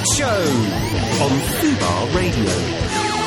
Show on Fubar Radio.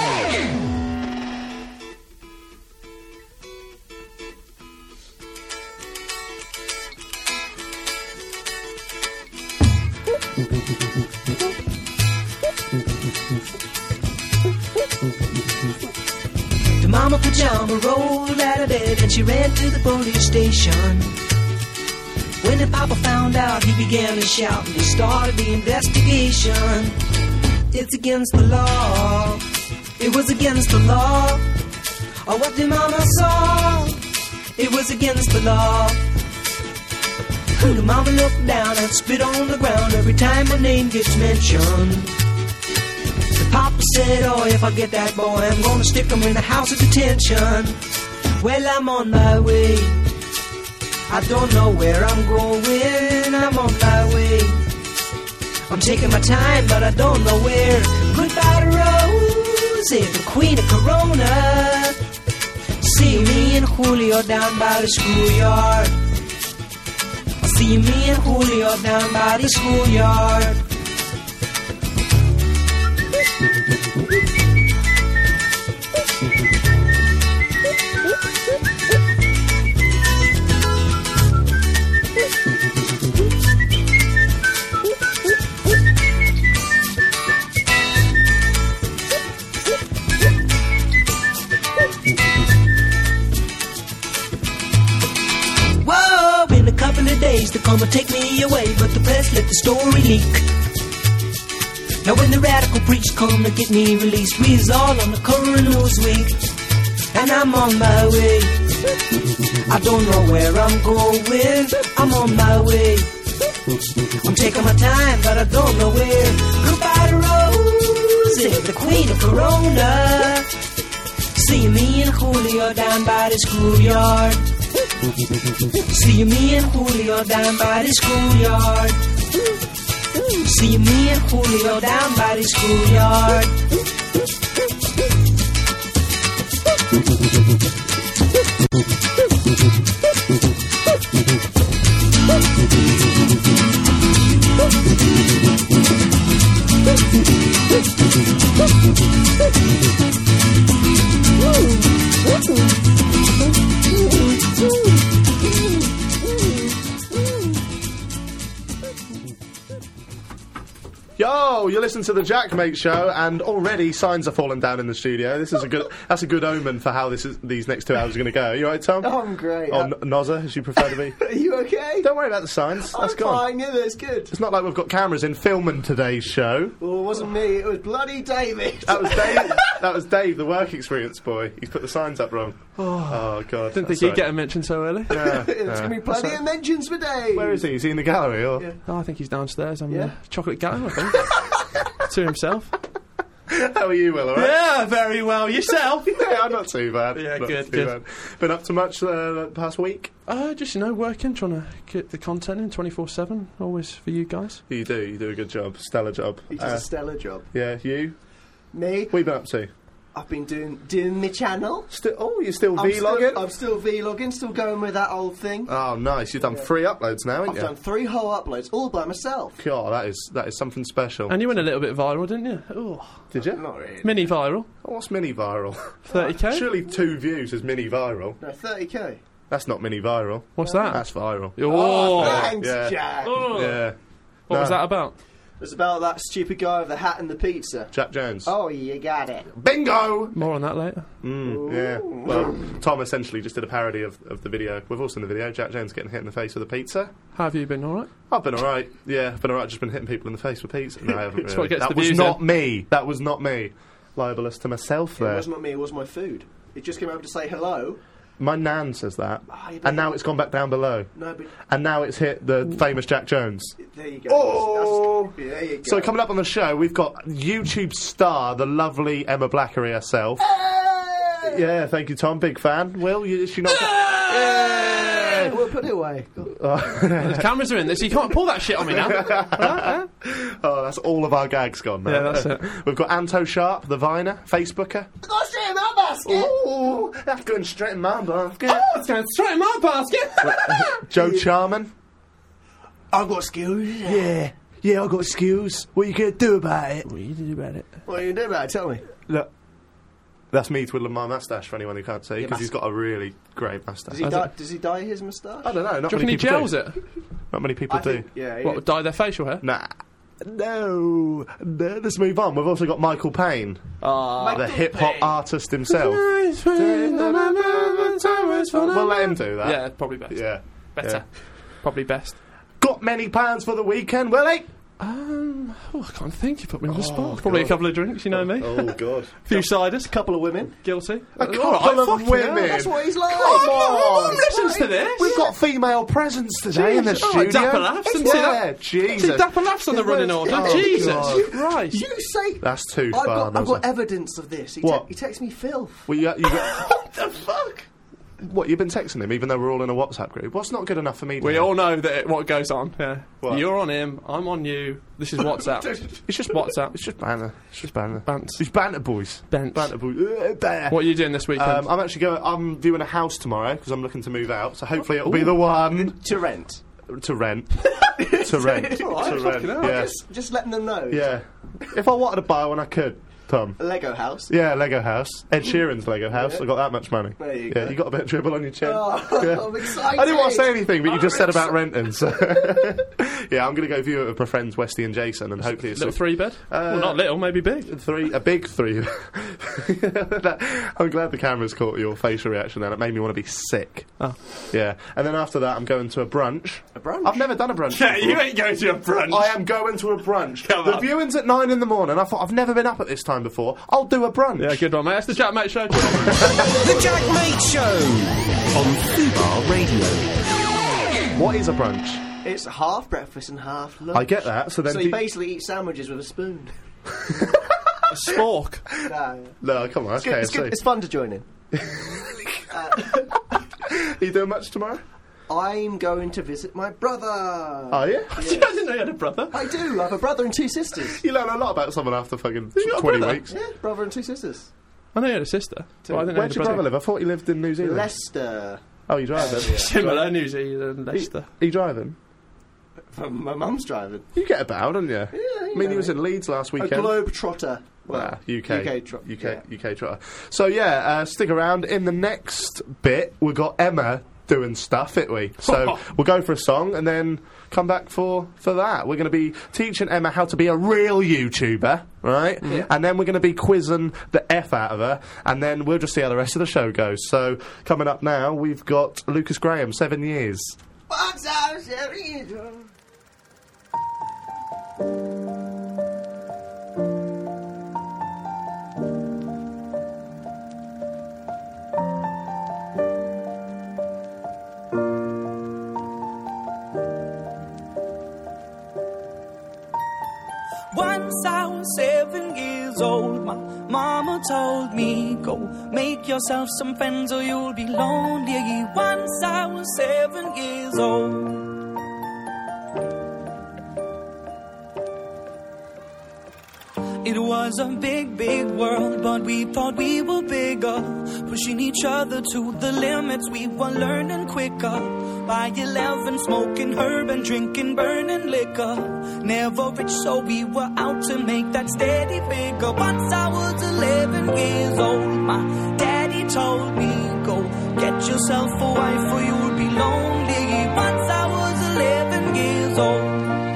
The mama pajama rolled out of bed and she ran to the police station. When the papa found out, he began to shout and he started the investigation. It's against the law. It was against the law. Oh, what the mama saw. It was against the law. The mama looked down and spit on the ground every time her name gets mentioned. The papa said, oh, if I get that boy, I'm gonna stick him in the house of detention. Well, I'm on my way. I don't know where I'm going. I'm on my way. I'm taking my time, but I don't know where. Goodbye to Rosie, the queen of Corona. See me and Julio down by the schoolyard. See me and Julio down by the schoolyard. Days to come and take me away, but the press let the story leak. Now when the radical preach come to get me released, we's all on the current news week. And I'm on my way. I don't know where I'm going. I'm on my way. I'm taking my time, but I don't know where. Goodbye to Rosie, the queen of Corona. See me and Julio down by the schoolyard. See me and Julio down by the schoolyard. See me and Julio down by the schoolyard. Yo, you're listening to the Jackmate Show, and already signs are falling down in the studio. This is that's a good omen for how these next 2 hours are going to go. You alright, Tom? Oh, I'm great. Or Nozza, as you prefer to be. Are you okay? Don't worry about the signs. That's I'm gone. fine, yeah, that's good. It's not like we've got cameras in filming today's show. Well, it wasn't me, it was bloody David. That was Dave. That was Dave, the work experience boy. He's put the signs up wrong. Oh God! Didn't think he'd get a mention so early. Yeah, There's going to be plenty of mentions for Dave. Where is he? Is he in the gallery or? Yeah. Oh, I think he's downstairs on the chocolate gatto, I think. To himself. How are you, Will? All right? Yeah, very well. Yourself? Yeah, I'm not too bad. Yeah, Not good, too good. bad. Been up to much the past week? Just, working, trying to get the content in 24/7, always for you guys. You do a good job, stellar job. He does a stellar job. Yeah, you? Me? What have you been up to? I've been doing my channel. You're still vlogging? I'm still vlogging, still going with that old thing. Oh, nice. You've done 3 uploads now, haven't I've you? done 3 whole uploads, all by myself. God, that is something special. And you went a little bit viral, didn't you? Ooh. Did you? Not really. Mini viral. Oh, what's mini viral? 30k? Surely 2 views is mini viral. No, 30k. That's not mini viral. What's that? That's viral. Oh, Thanks, yeah. Jack. Oh. Yeah. What was that about? It's about that stupid guy with the hat and the pizza. Jack Jones. Oh, you got it. Bingo! More on that later. Yeah. Well, Tom essentially just did a parody of the video. We've all seen the video. Jack Jones getting hit in the face with a pizza. How have you been, alright? I've been alright. Yeah, I've been alright. Just been hitting people in the face with pizza. No, I haven't That's really. what gets That the was views not in. me. That was not me. Libelous to myself It there. was not me, it was my food. It just came over to say hello. My nan says that. you And now it's gone back down below. No, but And now it's hit the famous Jack Jones. there you go. Oh! There you go. So coming up on the show, we've got YouTube star, the lovely Emma Blackery herself. Yeah, thank you, Tom. Big fan. Will, is she not... Hey, we'll put it away. The cameras are in this, so you can't pull that shit on me now. Oh, that's all of our gags gone now. Yeah, that's it. We've got Anto Sharp, the Viner, Facebooker. Go straight in my basket. Ooh, that's going straight in my basket. Oh, it's going straight in my basket. Joe Charman. I've got skills. Yeah. Yeah, I got skills. What are you going to do about it? What are you do about it? What are you doing about it? Tell me. Look, that's me twiddling my moustache for anyone who can't see, because he's got a really great moustache. Does he dye his moustache? I don't know, not Do you many reckon he people gels do. it? Not many people I do. think, yeah. What, dye their facial hair? Nah. No. Let's move on. We've also got Michael Payne, the hip-hop artist himself. We'll let him do that. Yeah, probably best. Yeah. Better. Probably best. Got many plans for the weekend, Willie? I can't think. You put me on the spot. Probably a couple of drinks, you know me. Oh, God. A few ciders. Couple of women. Guilty. A couple of women. That's what he's like. Come on. Who listens to this? We've got female presence today in the Jesus. studio. Dapper Laughs, and Yeah, Jesus. See, Dapper Laughs on the running order. Oh, Jesus God. Christ. You say... That's too I've far. got evidence of this. What? He texts me filth. Well, you got What the fuck? what? You've been texting him, even though we're all in a WhatsApp group. What's not good enough for me? to We know? all know that what goes on. Yeah. What? You're on him. I'm on you. This is WhatsApp. It's just WhatsApp. It's just banter. It's just banter. Bants. It's banter, boys. Bants. Banter, boys. Banter. What are you doing this weekend? I'm actually going. I'm viewing a house tomorrow because I'm looking to move out. So hopefully it'll be the one To rent. to rent. To rent. Alright, To fucking rent. hell. Yeah. Just letting them know. Yeah. If I wanted to buy one, I could. Tom. A Lego house. Yeah, Lego house. Ed Sheeran's Lego house. I got that much money. There you yeah, go. you got a bit of dribble on your chin. Oh, Yeah. I'm excited. I didn't want to say anything, but you just said about excited. renting. So yeah, I'm going to go view it with my friends Westy and Jason, and hopefully it's Little 3-bed? well, not little, maybe big. a big three. I'm glad the cameras caught your facial reaction then. It made me want to be sick. Oh. Yeah. And then after that, I'm going to a brunch. A brunch? I've never done a brunch Yeah, before. you ain't going to a brunch. I am going to a brunch. Come the on. viewing's at 9 in the morning. I thought, I've never been up at this time before. I'll do a brunch. Yeah, good one, mate. That's the Jack Mate Show. The Jack Mate Show on Fubar Radio. What is a brunch? It's half breakfast and half lunch. I get that. So then So do you basically eat sandwiches with a spoon. A spork. Nah, No, come on, that's it's, good. KFC. It's fun to join in. Are you doing much tomorrow? I'm going to visit my brother. Are you? I didn't know you had a brother. I do. I have a brother and two sisters. You learn a lot about someone after fucking You got a 20 brother? weeks. Yeah, brother and two sisters. I know you had a sister. But I didn't know Where'd you your had a brother live? I thought he lived in New Zealand. Leicester. Oh, you driving? Similar, New Zealand, Leicester. Are you driving? My mum's driving. You get about, don't you? Yeah, I mean, he was in Leeds last A weekend. globe trotter. Well, UK yeah. trotter. So yeah, stick around. In the next bit, we've got Emma doing stuff, ain't we? So we'll go for a song and then come back for that. We're going to be teaching Emma how to be a real YouTuber, right? Yeah. And then we're going to be quizzing the F out of her, and then we'll just see how the rest of the show goes. So coming up now, we've got Lucas Graham, 7 years. What's up, Sherry? Once I was 7 years old, my mama told me, go make yourself some friends or you'll be lonely. Once I was 7 years old. It was a big, big world, but we thought we were bigger, pushing each other to the limits. We were learning quicker. By 11, smoking herb and drinking burning liquor. Never rich, so we were out to make that steady figure. Once I was 11 years old, my daddy told me, go get yourself a wife or you'll be lonely. Once I was 11 years old.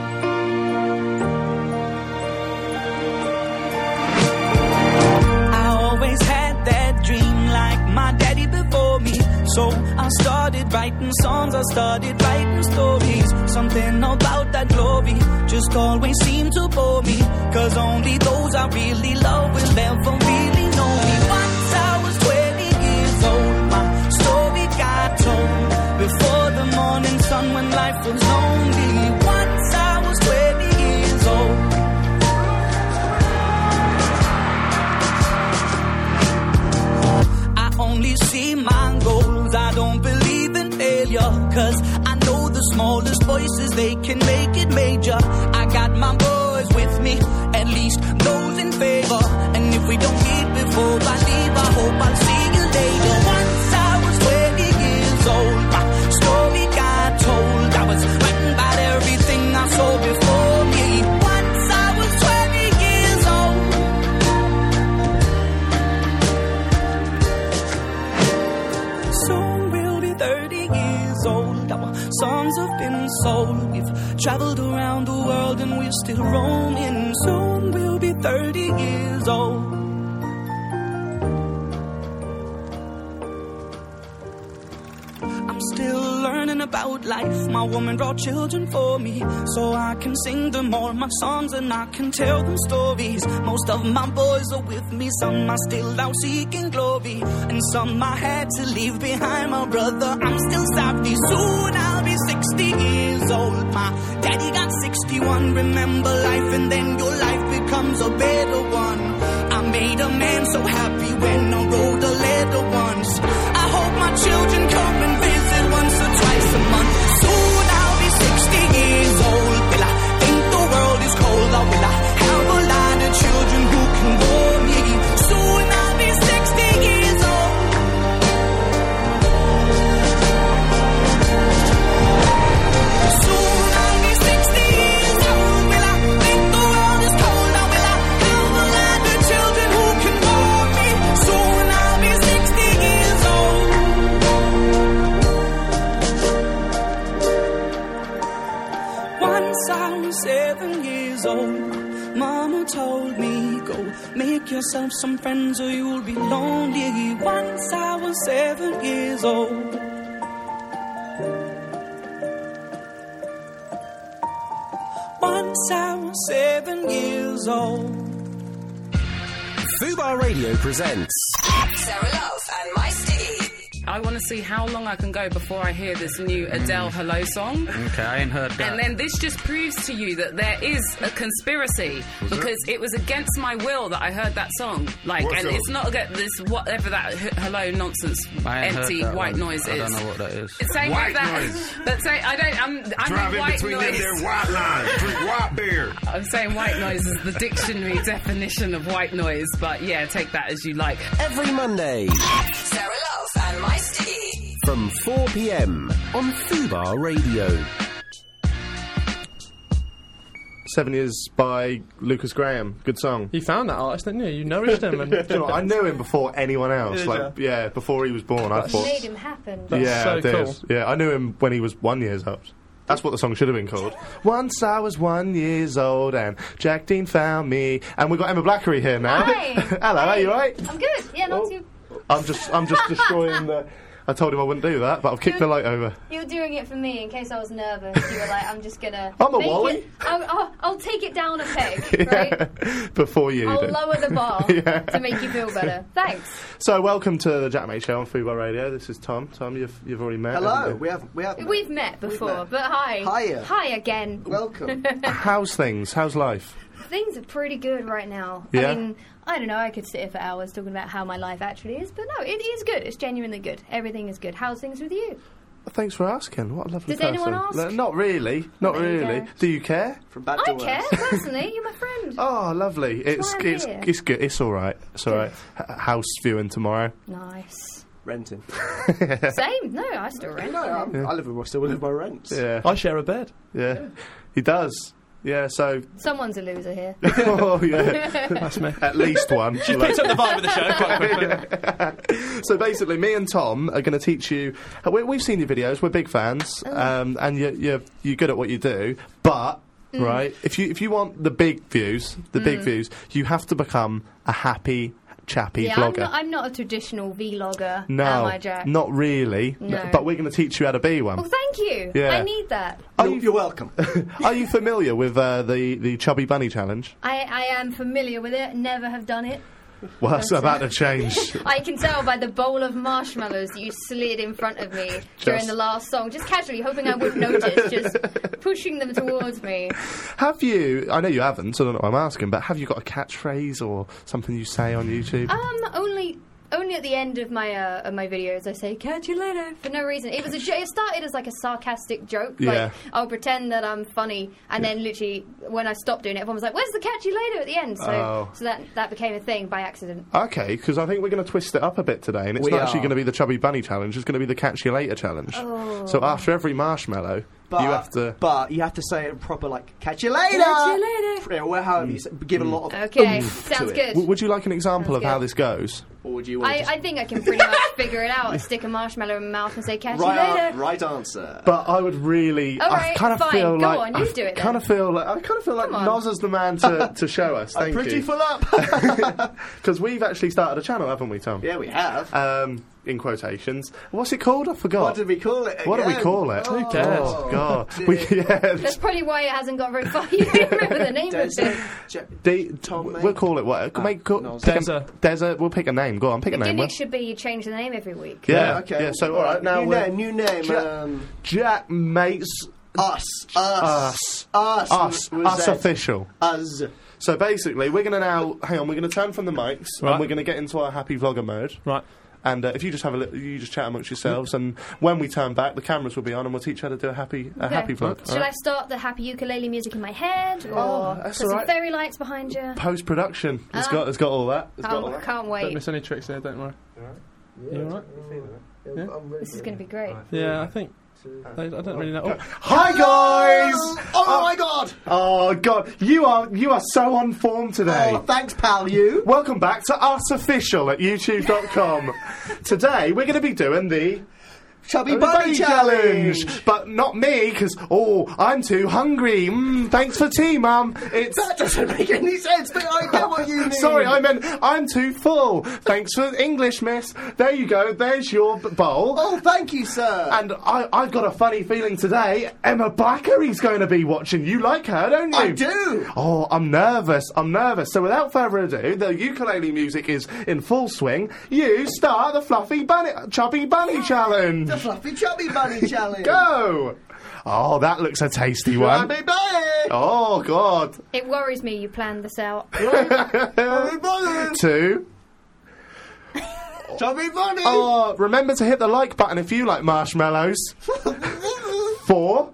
Had that dream like my daddy before me. So I started writing songs, I started writing stories. Something about that glory just always seemed to bore me. Cause only those I really love will ever really know me. Once I was 20 years old, my story got told. Before the morning sun when life was lonely. Once I was 20 years old. Only see my goals, I don't believe in failure. Cause I know the smallest voices, they can make it major. I got my boys with me, at least those in favor. And if we don't meet before I leave, I hope I'll see you later. Once I was 20 years old, my story got told. I was writing about everything I saw before me. we're still roaming. Soon we'll be 30 years old. I'm still learning about life. My woman brought children for me, so I can sing them all my songs and I can tell them stories. Most of my boys are with me, some are still out seeking glory, and some I had to leave behind. My brother, I'm still savvy. Soon I'll be 60 years old. My daddy got 61. Remember life and then your life becomes a better one. I made a man so happy when I wrote a letter once. I hope my children come and visit once or twice a month. Soon I'll be 60 years old. Will I think the world is cold, or will I have a lot of children who can bore me? Soon I'll be 60 years old. Soon I'll be 60 years old. Will I think the world is cold, or will I have a lot of children who can bore me? Soon I'll be 60 years old. Once I was 7 years old, Mama told me, go make yourself some friends or you'll be lonely. Once I was 7 years old. Once I was 7 years old. Fubar Radio presents Sarah Love and My Sticky. I want to see how long I can go before I hear this new Adele Hello song. Okay, I ain't heard that. And then this just proves to you that there is a conspiracy, because it was against my will that I heard that song. Like, What and song? it's not against this whatever that hello nonsense I ain't empty heard that white one. noise I is. don't know what that is. It's saying White like that. noise. But say I don't. I'm Drive a in white between them noise. there white lines. Drink white beer. I'm saying white noise is the dictionary definition of white noise. But yeah, take that as you like. every Monday Sarah Love and My Sticky. from 4 p.m. on Fubar Radio. 7 Years by Lucas Graham. Good song. You found that artist, didn't you? You nourished him. And Do you know what, I knew him before anyone else. Did Like, yeah, before he was born. I thought. Made him happen. That's Yeah, so I did. cool. Yeah, I knew him when he was 1 year old. That's what the song should have been called. Once I was 1 year old and Jack Dean found me. And we've got Emma Blackery here now. Hi. Hello, are you right? I'm good. Yeah, not Oh. too. I'm just destroying the. I told him I wouldn't do that, but I've kicked the light over. You were doing it for me in case I was nervous. You were like, I'm just gonna. I'm a make Wally. it- I'll take it down a peg, right? Before you I'll do. lower the bar Yeah. to make you feel better. Thanks. So welcome to the Jack Mate Show on Fubar Radio. This is Tom. Tom, you've already met. Hello, haven't you? we have. We've met before, met. but hi. Hiya. Hi again. Welcome. How's things? How's life? Things are pretty good right now. Yeah? I mean, I don't know, I could sit here for hours talking about how my life actually is, but no, it is good. It's genuinely good. Everything is good. How's things with you? Thanks for asking. What a lovely Does person. anyone ask? No, not really. Not There you really. go. Do you care? From bad to I worse. care, personally. You're my friend. Oh, lovely. It's why I'm it's here. it's good. It's all right. It's all right. House viewing tomorrow. Nice. Renting. Same. No, I still rent. No, I live with my still live my rents. Yeah, I share a bed. yeah. He does. Yeah. So. Someone's a loser here. Oh yeah. That's me. At least one. Picked up the vibe of the show quite quickly. So basically, me and Tom are going to teach you. We've seen your videos. We're big fans, and you're good at what you do. But right, if you want the big views, you have to become a happy, chappy Yeah, vlogger. I'm not a traditional vlogger, No, am I, Jack? not really. No. But we're going to teach you how to be one. Well, thank you. Yeah. I need that. You're welcome. Are you familiar with the Chubby Bunny Challenge? I am familiar with it, never have done it. Well, that's about to change. I can tell by the bowl of marshmallows that you slid in front of me during the last song, just casually, hoping I wouldn't notice, just pushing them towards me. Have you, I know you haven't, so I don't know what I'm asking, but have you got a catchphrase or something you say on YouTube? Only at the end of my videos I say "catch you later" for no reason. It was it started as like a sarcastic joke. Yeah. Like I'll pretend that I'm funny, and then literally when I stopped doing it, everyone was like, "Where's the catch you later?" at the end. So that became a thing by accident. Okay, because I think we're going to twist it up a bit today, and it's We not actually are. going to be the Chubby Bunny Challenge, it's going to be the Catch You Later Challenge. Oh. So after every marshmallow, But you have to. But you have to say it proper, like "catch you later." Catch you later. Yeah, well, however you say, give a lot of. Okay, oomph sounds to it. good. Would you like an example Sounds of how good. this goes? Or would you? Want to I think I can pretty much figure it out. Stick a marshmallow in my mouth and say "catch you right, later." right answer. But I would really. All I right, kind of fine, feel go like. on, you do it I kind then. of feel like Come on. Noz is the man to show us. Thank Pretty you. full up. Because we've actually started a channel, haven't we, Tom? Yeah, we have. In quotations. What's it called? I forgot. What did we call it? What do we again? call it? Who cares? Oh, God. dear. That's probably why it hasn't got very far. You don't remember the name of it. Tom, we'll call it what? no, Deza. We'll pick a name. Go on, pick a The name. gimmick should be you change the name every week. Yeah, okay. Yeah, so, all right, now New name. Jack Mates Us. Us Was it? official. Us. So basically, we're going to now hang on. We're going to turn from the mics Right. and we're going to get into our happy vlogger mode. Right. And if you just have a you just chat amongst yourselves, and when we turn back, the cameras will be on, and we'll teach you how to do a happy vlog. Should I start the happy ukulele music in my head, or that's put some alright. fairy lights behind you? Post production. It's got all that. It's got all that. Can't Don't wait. miss any tricks there, don't worry. You alright? This is going to be great. Yeah, I think. I don't really know. Oh, Hi guys! Oh my God! Oh god, you are so on form today. Oh, thanks, pal. You. Welcome back to Us Official at YouTube.com. Today we're going to be doing the Chubby Bunny Challenge. but not me because I'm too hungry. Thanks for tea, Mum. It's That doesn't make any sense, but I get what you mean. sorry, I meant I'm too full. Thanks for English, Miss. There you go. There's your bowl. Oh, thank you, sir. And I've got a funny feeling today. Emma Blackery's going to be watching. You like her, don't you? I do. Oh, I'm nervous. So without further ado, the ukulele music is in full swing. You start the Chubby Bunny Challenge. The Fluffy Chubby Bunny Challenge. Go! Oh, that looks a tasty one. Chubby Bunny. Oh, God. It worries me you planned this out. Chubby Bunny. 2. Chubby Bunny. Oh, remember to hit the like button if you like marshmallows. 4.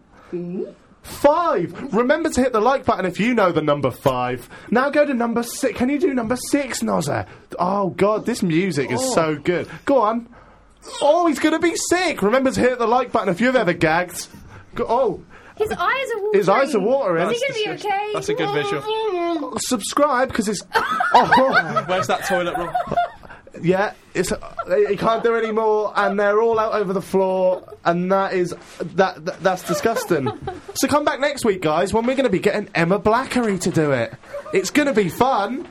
5. Remember to hit the like button if you know the number 5. Now go to number 6. Can you do number 6, Nozza? Oh, God, this music is so good. Go on. Oh, he's going to be sick. Remember to hit the like button if you've ever gagged. His eyes are watering. His eyes are watering. Is he going to be okay? that's a good visual. Subscribe because it's... Oh, Where's that toilet roll? yeah, it's he can't do any more, and they're all out over the floor, and that's disgusting. So come back next week, guys, when we're going to be getting Emma Blackery to do it. It's going to be fun.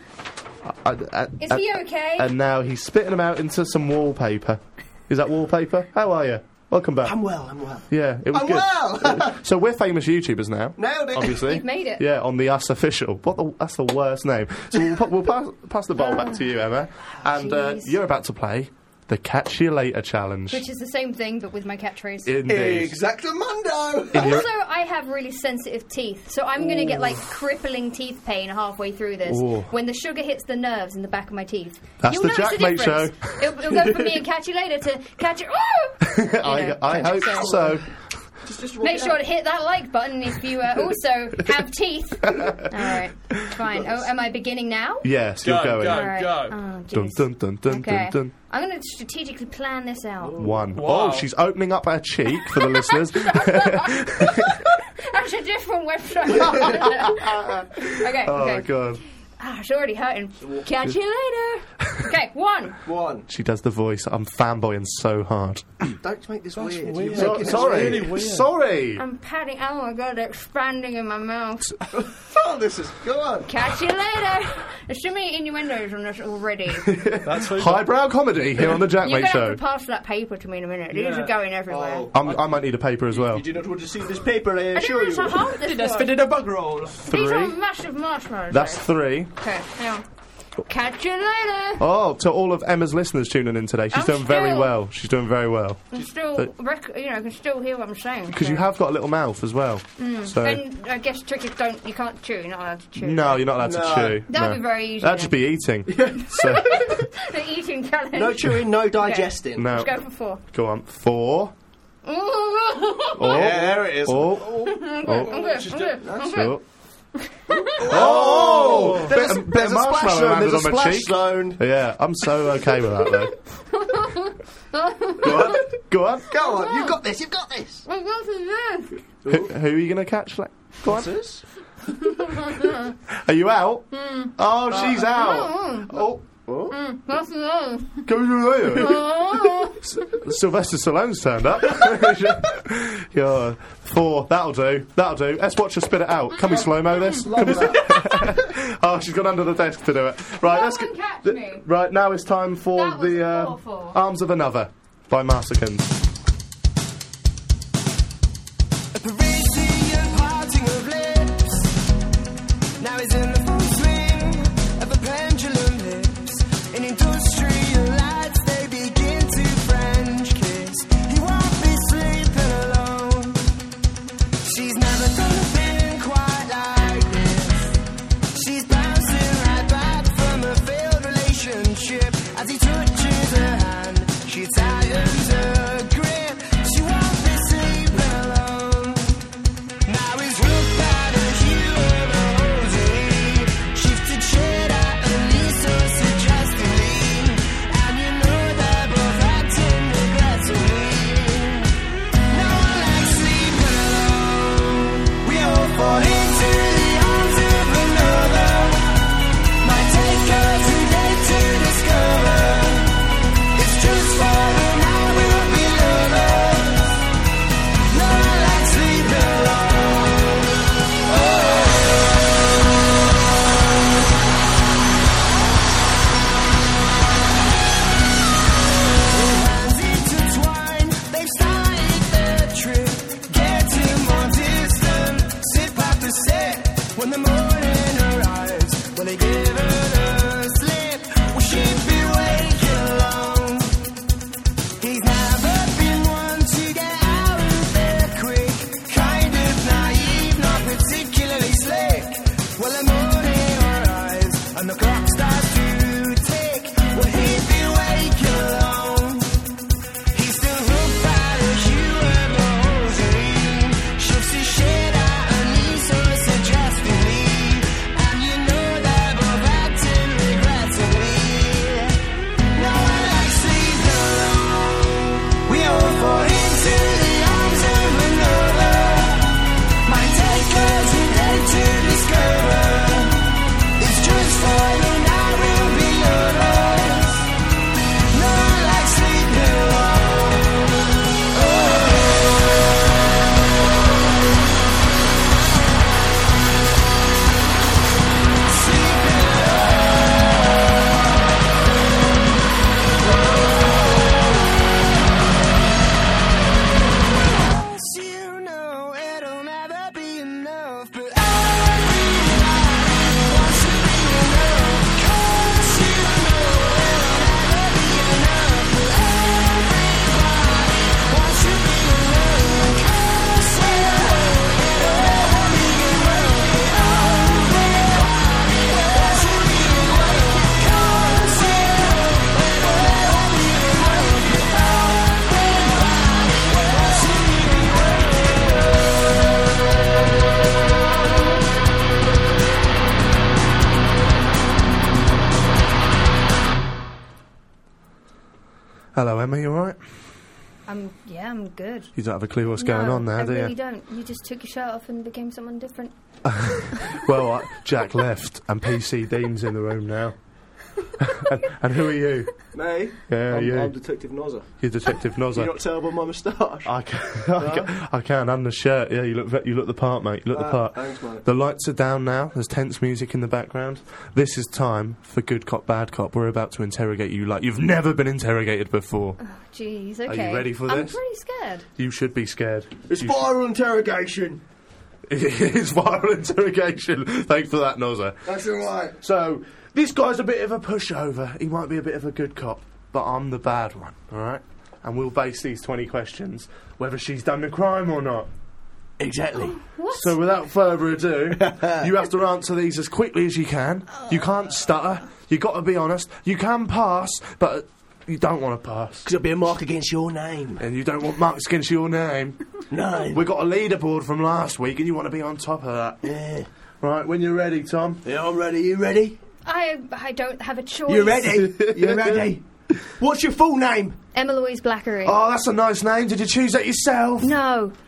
Is he okay? And now he's spitting them out into some wallpaper. Is that wallpaper? How are you? Welcome back. I'm well. Yeah, it was I'm good. well. So we're famous YouTubers now. Nailed it. Obviously. You've made it. Yeah, on the Us Official. That's the worst name. So we'll pass the bowl back to you, Emma. And Jeez. you're about to play the Catch You Later Challenge. Which is the same thing, but with my catchphrase. Indeed. Exactamundo. Also, I have really sensitive teeth, so I'm going to get like crippling teeth pain halfway through this. Ooh. When the sugar hits the nerves in the back of my teeth. That's You'll the notice Jack the Mate difference. It'll go from me and catch you later to catch you. I hope so. Just Make sure to hit that like button if you also have teeth. Alright, fine. Oh, am I beginning now? Yes, you're going. Alright. Go. Oh, Dun, jeez. dun, dun, dun, Okay. dun, dun. I'm going to strategically plan this out. 1. Wow. Oh, she's opening up her cheek for the listeners. That's a different website. okay, Oh, okay. God. Ah, it's already hurting. Catch you later. Okay, 1. She does the voice. I'm fanboying so hard. Don't make this weird. weird. You're making it Sorry. really weird. Sorry. I'm patting. Oh my god, they're expanding in my mouth. Oh, this is go on. Catch you later. There's too many innuendos on this already. That's who. Highbrow comedy here on the Jack You're Mate gonna have Show. to pass that paper to me in a minute. These Yeah. are going everywhere. Oh, I might need a paper as well. you do not want to see this paper, I I didn't assure realize how you. hard this Let's was. fit in a bug roll. These are 3. massive marshmallows. That's though. 3. Okay, hang on. Catch you later. Oh, to all of Emma's listeners tuning in today, she's I'm doing very still- well. She's doing very well. I'm still, I can still hear what I'm saying. Because so. you have got a little mouth as well. So And I guess trick is you can't chew. You're not allowed to chew. no, you're not allowed No. to chew. That'd No. be very easy. That'd just be eating. So The eating challenge. No chewing, no digesting. no, Let's go for 4. go on. 4. Oh, Oh, Yeah, there it is. oh, I'm good. oh. Oh! There's Bit of a splash marshmallow zone. landed There's a on my splash cheek. zone. Yeah, I'm so okay with that though. Go on. Go on. You've got this. You've got this. What else is this? Who are you going to catch? Like, go on. This? Are you out? Oh, she's out. Oh. That's no. Go later. Sylvester Stallone's turned up. Yeah, 4. That'll do. Let's watch her spit it out. Can we slow-mo this? Oh, she's gone under the desk to do it. Right, let's get. Catch me. Right, now it's time for That was the awful. Arms of Another by Marsicans. A Parisian parting of lips. Now he's in the full swing of a pendulum hips. In industrial lights, they begin to French kiss. He won't be sleeping alone. She's never done a thing quite like this. She's bouncing right back from a failed relationship. As he touches her hand, she tightens her grip. She won't be sleeping alone. Now he's looked at her hue and a hosiery, shifted shade at her knee so suggestively, and you know they're both acting regretfully. No one likes sleeping alone. We all fall into the arms of another. Might take us a day to discover. It's just for the night we'll be lovers. No one likes sleeping alone. Hands intertwined, they've started their trip. Getting more distant, sip after sip. When the morning arrives, will they give her the slip? Will she be waking alone? He's never been one to get out of there quick. Kind of naive, not particularly slick. Well, the morning arrives and the clock starts to tick. Will he be waking alone? He's still hooked by the hue and the hosiery. Shifts his shade at her knee so suggestively, and you know they're both acting regretfully. No one likes sleeping alone. We all fall into the arms of another. Might take us a day to discover. It's just for the night we'll be lovers. No one likes sleeping alone. Yes, you know it'll never be enough, but everybody wants to be enough. 'Cause you know it'll never be enough, but everybody wants to be enough. 'Cause you know it'll never be enough, but everybody wants to be enough. 'Cause you know it'll never be enough, but everybody wants to be Hello, Emma, you alright? I'm good. You don't have a clue what's going on now, I do really you? don't. You just took your shirt off and became someone different. Well, Jack left, and PC Dean's in the room now. and who are you? Me? Yeah, you. I'm Detective Nozzer. You're Detective Can you Nozzer. not tell by my moustache? I can, and the shirt. Yeah, you look the part, mate. You look the part. Thanks, mate. The lights are down now. There's tense music in the background. This is time for Good Cop, Bad Cop. We're about to interrogate you like you've never been interrogated before. Jeez, okay. Are you ready for I'm this? pretty scared. You should be scared. It's You viral interrogation. It is viral interrogation. Thanks for that, Nozzer. That's alright. So, this guy's a bit of a pushover. He might be a bit of a good cop, but I'm the bad one, alright? And we'll base these 20 questions whether she's done the crime or not. Exactly. What? So, without further ado, you have to answer these as quickly as you can. You can't stutter. You got to be honest. You can pass, but you don't want to pass. Because it'll be a mark against your name. And you don't want marks against your name. No. We got a leaderboard from last week, and you want to be on top of that. Yeah. Right, when you're ready, Tom. Yeah, I'm ready. You ready? I don't have a choice. You ready? You ready? What's your full name? Emma Louise Blackery. Oh, that's a nice name. Did you choose that yourself? No.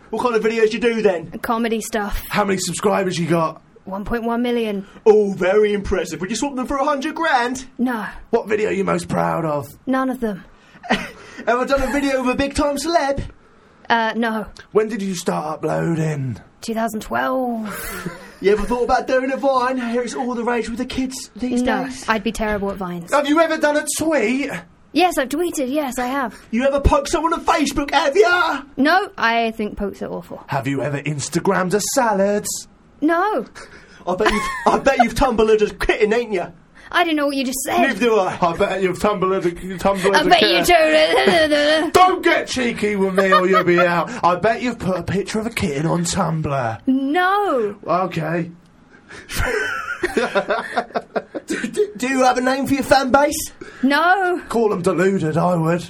What kind of videos you do then? Comedy stuff. How many subscribers you got? 1.1 million. Oh, very impressive. Would you swap them for 100 grand? No, What video are you most proud of? none of them. Ever done a video with a big time celeb? No. When did you start uploading? 2012. You ever thought about doing a Vine? I hear it's all the rage with the kids these No, days. I'd be terrible at Vines. Have you ever done a tweet? Yes, I've tweeted. Yes, I have. You ever poked someone on Facebook, have ya? No, I think pokes are awful. Have you ever Instagrammed a salad? No, I bet you've Tumblred a kitten, ain't you? I didn't know what you just Neither said. do I. I bet you've Tumblred I a bet you kitten. do. Don't get cheeky with me or you'll be out. I bet you've put a picture of a kitten on Tumblr. No. Okay. Do you have a name for your fan base? No. Call them deluded, I would.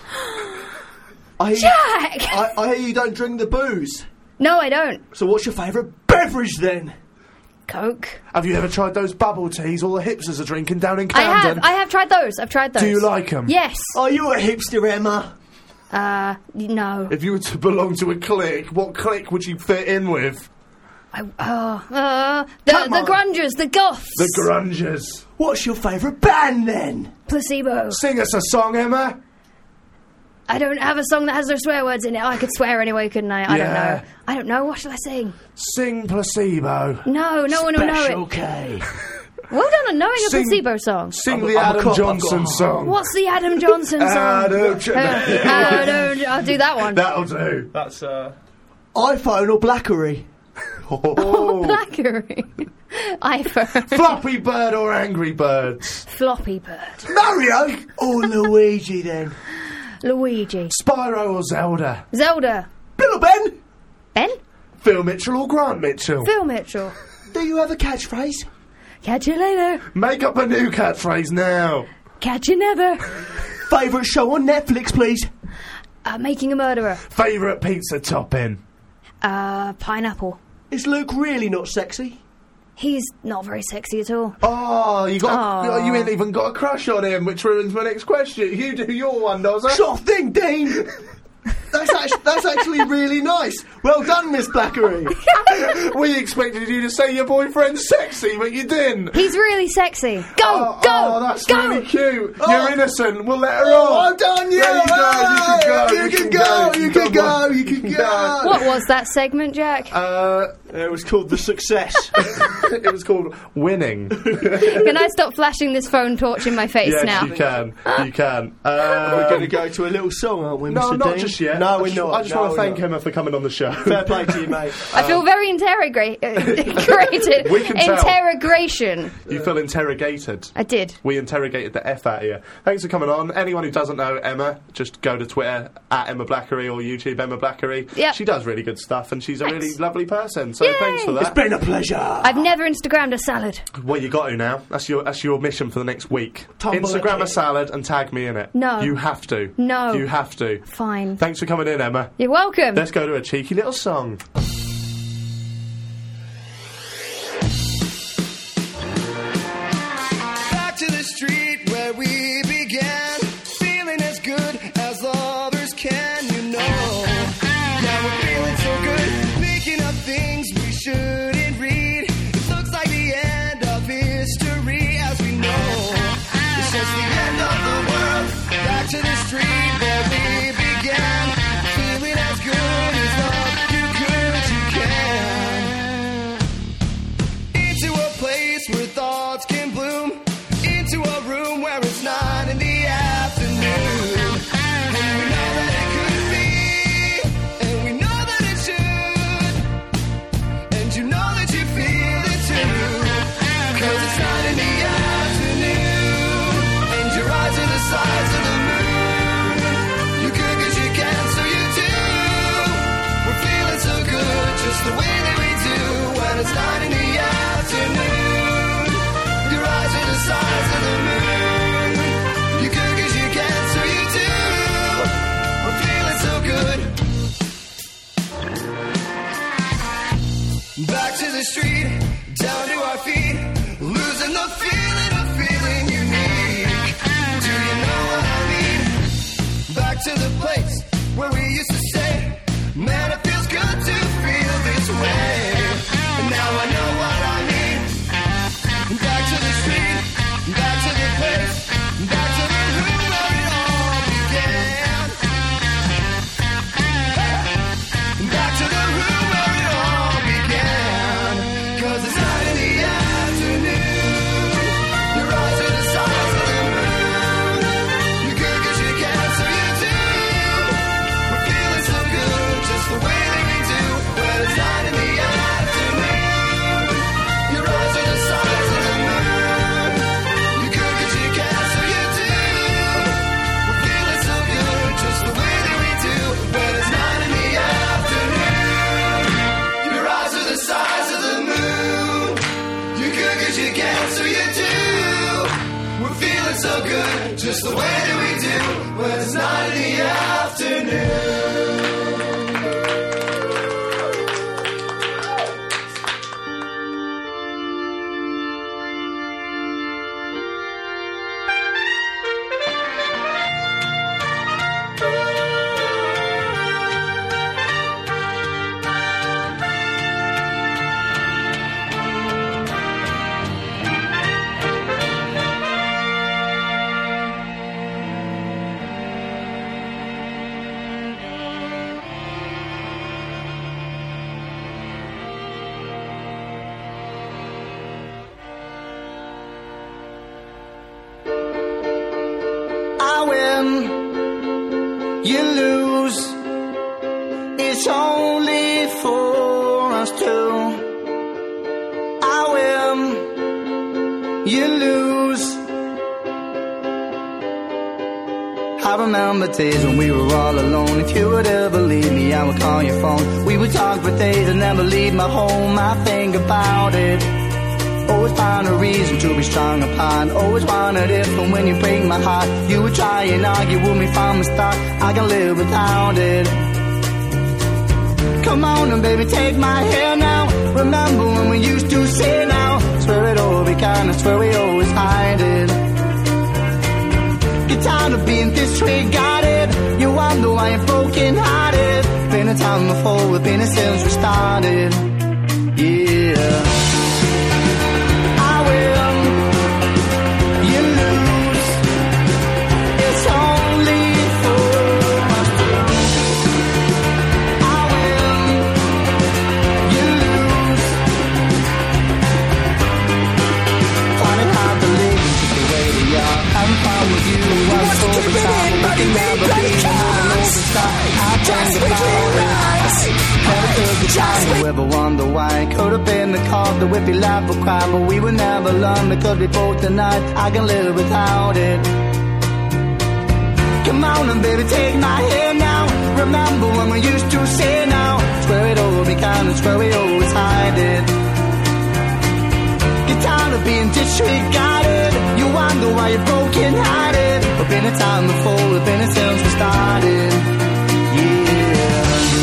I hear Jack! I hear you don't drink the booze. No, I don't. So what's your favourite beverage then? Coke. Have you ever tried those bubble teas all the hipsters are drinking down in I Camden? have tried those. I've tried those. Do you like them? Yes. Are you a hipster, Emma? No. If you were to belong to a clique, what clique would you fit in with? The grungers, the goths. The grungers. What's your favourite band then? Placebo. Sing us a song, Emma. I don't have a song that has their swear words in it. I could swear anyway, couldn't I? I don't Yeah. know. I don't know. What shall I sing? Sing Placebo. No, no one will know Special it. K. Well done on knowing a Sing- placebo song. Sing I'm the a Adam cop, I've Johnson got- song. What's the Adam Johnson song? I'll do that one. That'll do. That's iPhone or BlackBerry? Oh. Blackberry. iPhone. Floppy Bird or Angry Birds? Floppy Bird. Mario or Luigi then? Luigi. Spyro or Zelda? Zelda. Bill or Ben? Ben? Phil Mitchell or Grant Mitchell? Phil Mitchell. Do you have a catchphrase? Catch you later. Make up a new catchphrase now. Catch you never. Favourite show on Netflix, please? Making a Murderer. Favourite pizza topping? Pineapple. Is Luke really not sexy? He's not very sexy at all. Oh, Aw. you ain't even got a crush on him, which ruins my next question. You do your one, Dozza. Sort of thing, Dean. That's actually really nice. Well done, Miss Blackery. We expected you to say your boyfriend's sexy, but you didn't. He's really sexy. Go, Oh, go, oh, that's go. really cute. Oh. You're innocent. We'll let her Oh, off. well done, you. There you go. You can go. You can go. You can go. What was that segment, Jack? It was called The Success. It was called Winning. Can I stop flashing this phone torch in my face Yes, now? you can. You can. We're going to go to a little song, aren't we, No, Mr. not Dean? just yet. No, we're not. I just want to thank Emma for coming on the show. Fair play to you, mate. I feel very interrogated. We can tell. Interrogation. You feel interrogated. I did. We interrogated the F out of you. Thanks for coming on. Anyone who doesn't know Emma, just go to Twitter at Emma Blackery or YouTube Emma Blackery. Yep. She does really good stuff and she's a Thanks. really lovely person. So Yay. thanks for It's that. been a pleasure. I've never Instagrammed a salad. Well, you got to now. That's your mission for the next week. Tumble Instagram a again. salad and tag me in it. No. You have to. No. You have to. Fine. Thanks for coming in, Emma. You're welcome. Let's go to a cheeky little song. Back to the street where we began, feeling as good as lovers can, you know. Now we're feeling so good, making up things we shouldn't read. It looks like the end of history as we know. It's just the end of the world. Back to the street where we began, feeling as good as love you could, you can. Into a place where thoughts can bloom, into a room where it's 9 in the afternoon. And we know that it could be, and we know that it should, and you know that you feel it too. 'Cause it's 9 in the afternoon, and your eyes are the size of the moon. You could 'cause you can, so you do. We're feeling so good, just the way that we do. When it's 9 in the afternoon, your eyes are the Just the way that we do when it's 9 in the afternoon. You lose. It's only for us two. I win. You lose. I remember days when we were all alone. If you would ever leave me, I would call your phone. We would talk for days and never leave my home. I think about it. Always find a reason to be strung apart. Always wondered if and when you break my heart, you would try and argue with me from the start. I can live without it. Come on and baby, take my hand now. Remember when we used to say now. Swear it all began, I swear we always hide it. Get tired of being disregarded. You wonder why you're broken hearted. Been a time before, we've been here since we started. Yeah. You ever wonder why? Could have been the cause that we'd be laugh or cry, but we would never learn because we both denied I can live without it. Come on and baby, take my hand now. Remember when we used to say now. Swear it all began and swear we always hide it. Get tired of being disregarded. You wonder why you're broken hearted. We've been a time before, we've been here since we started. Yeah.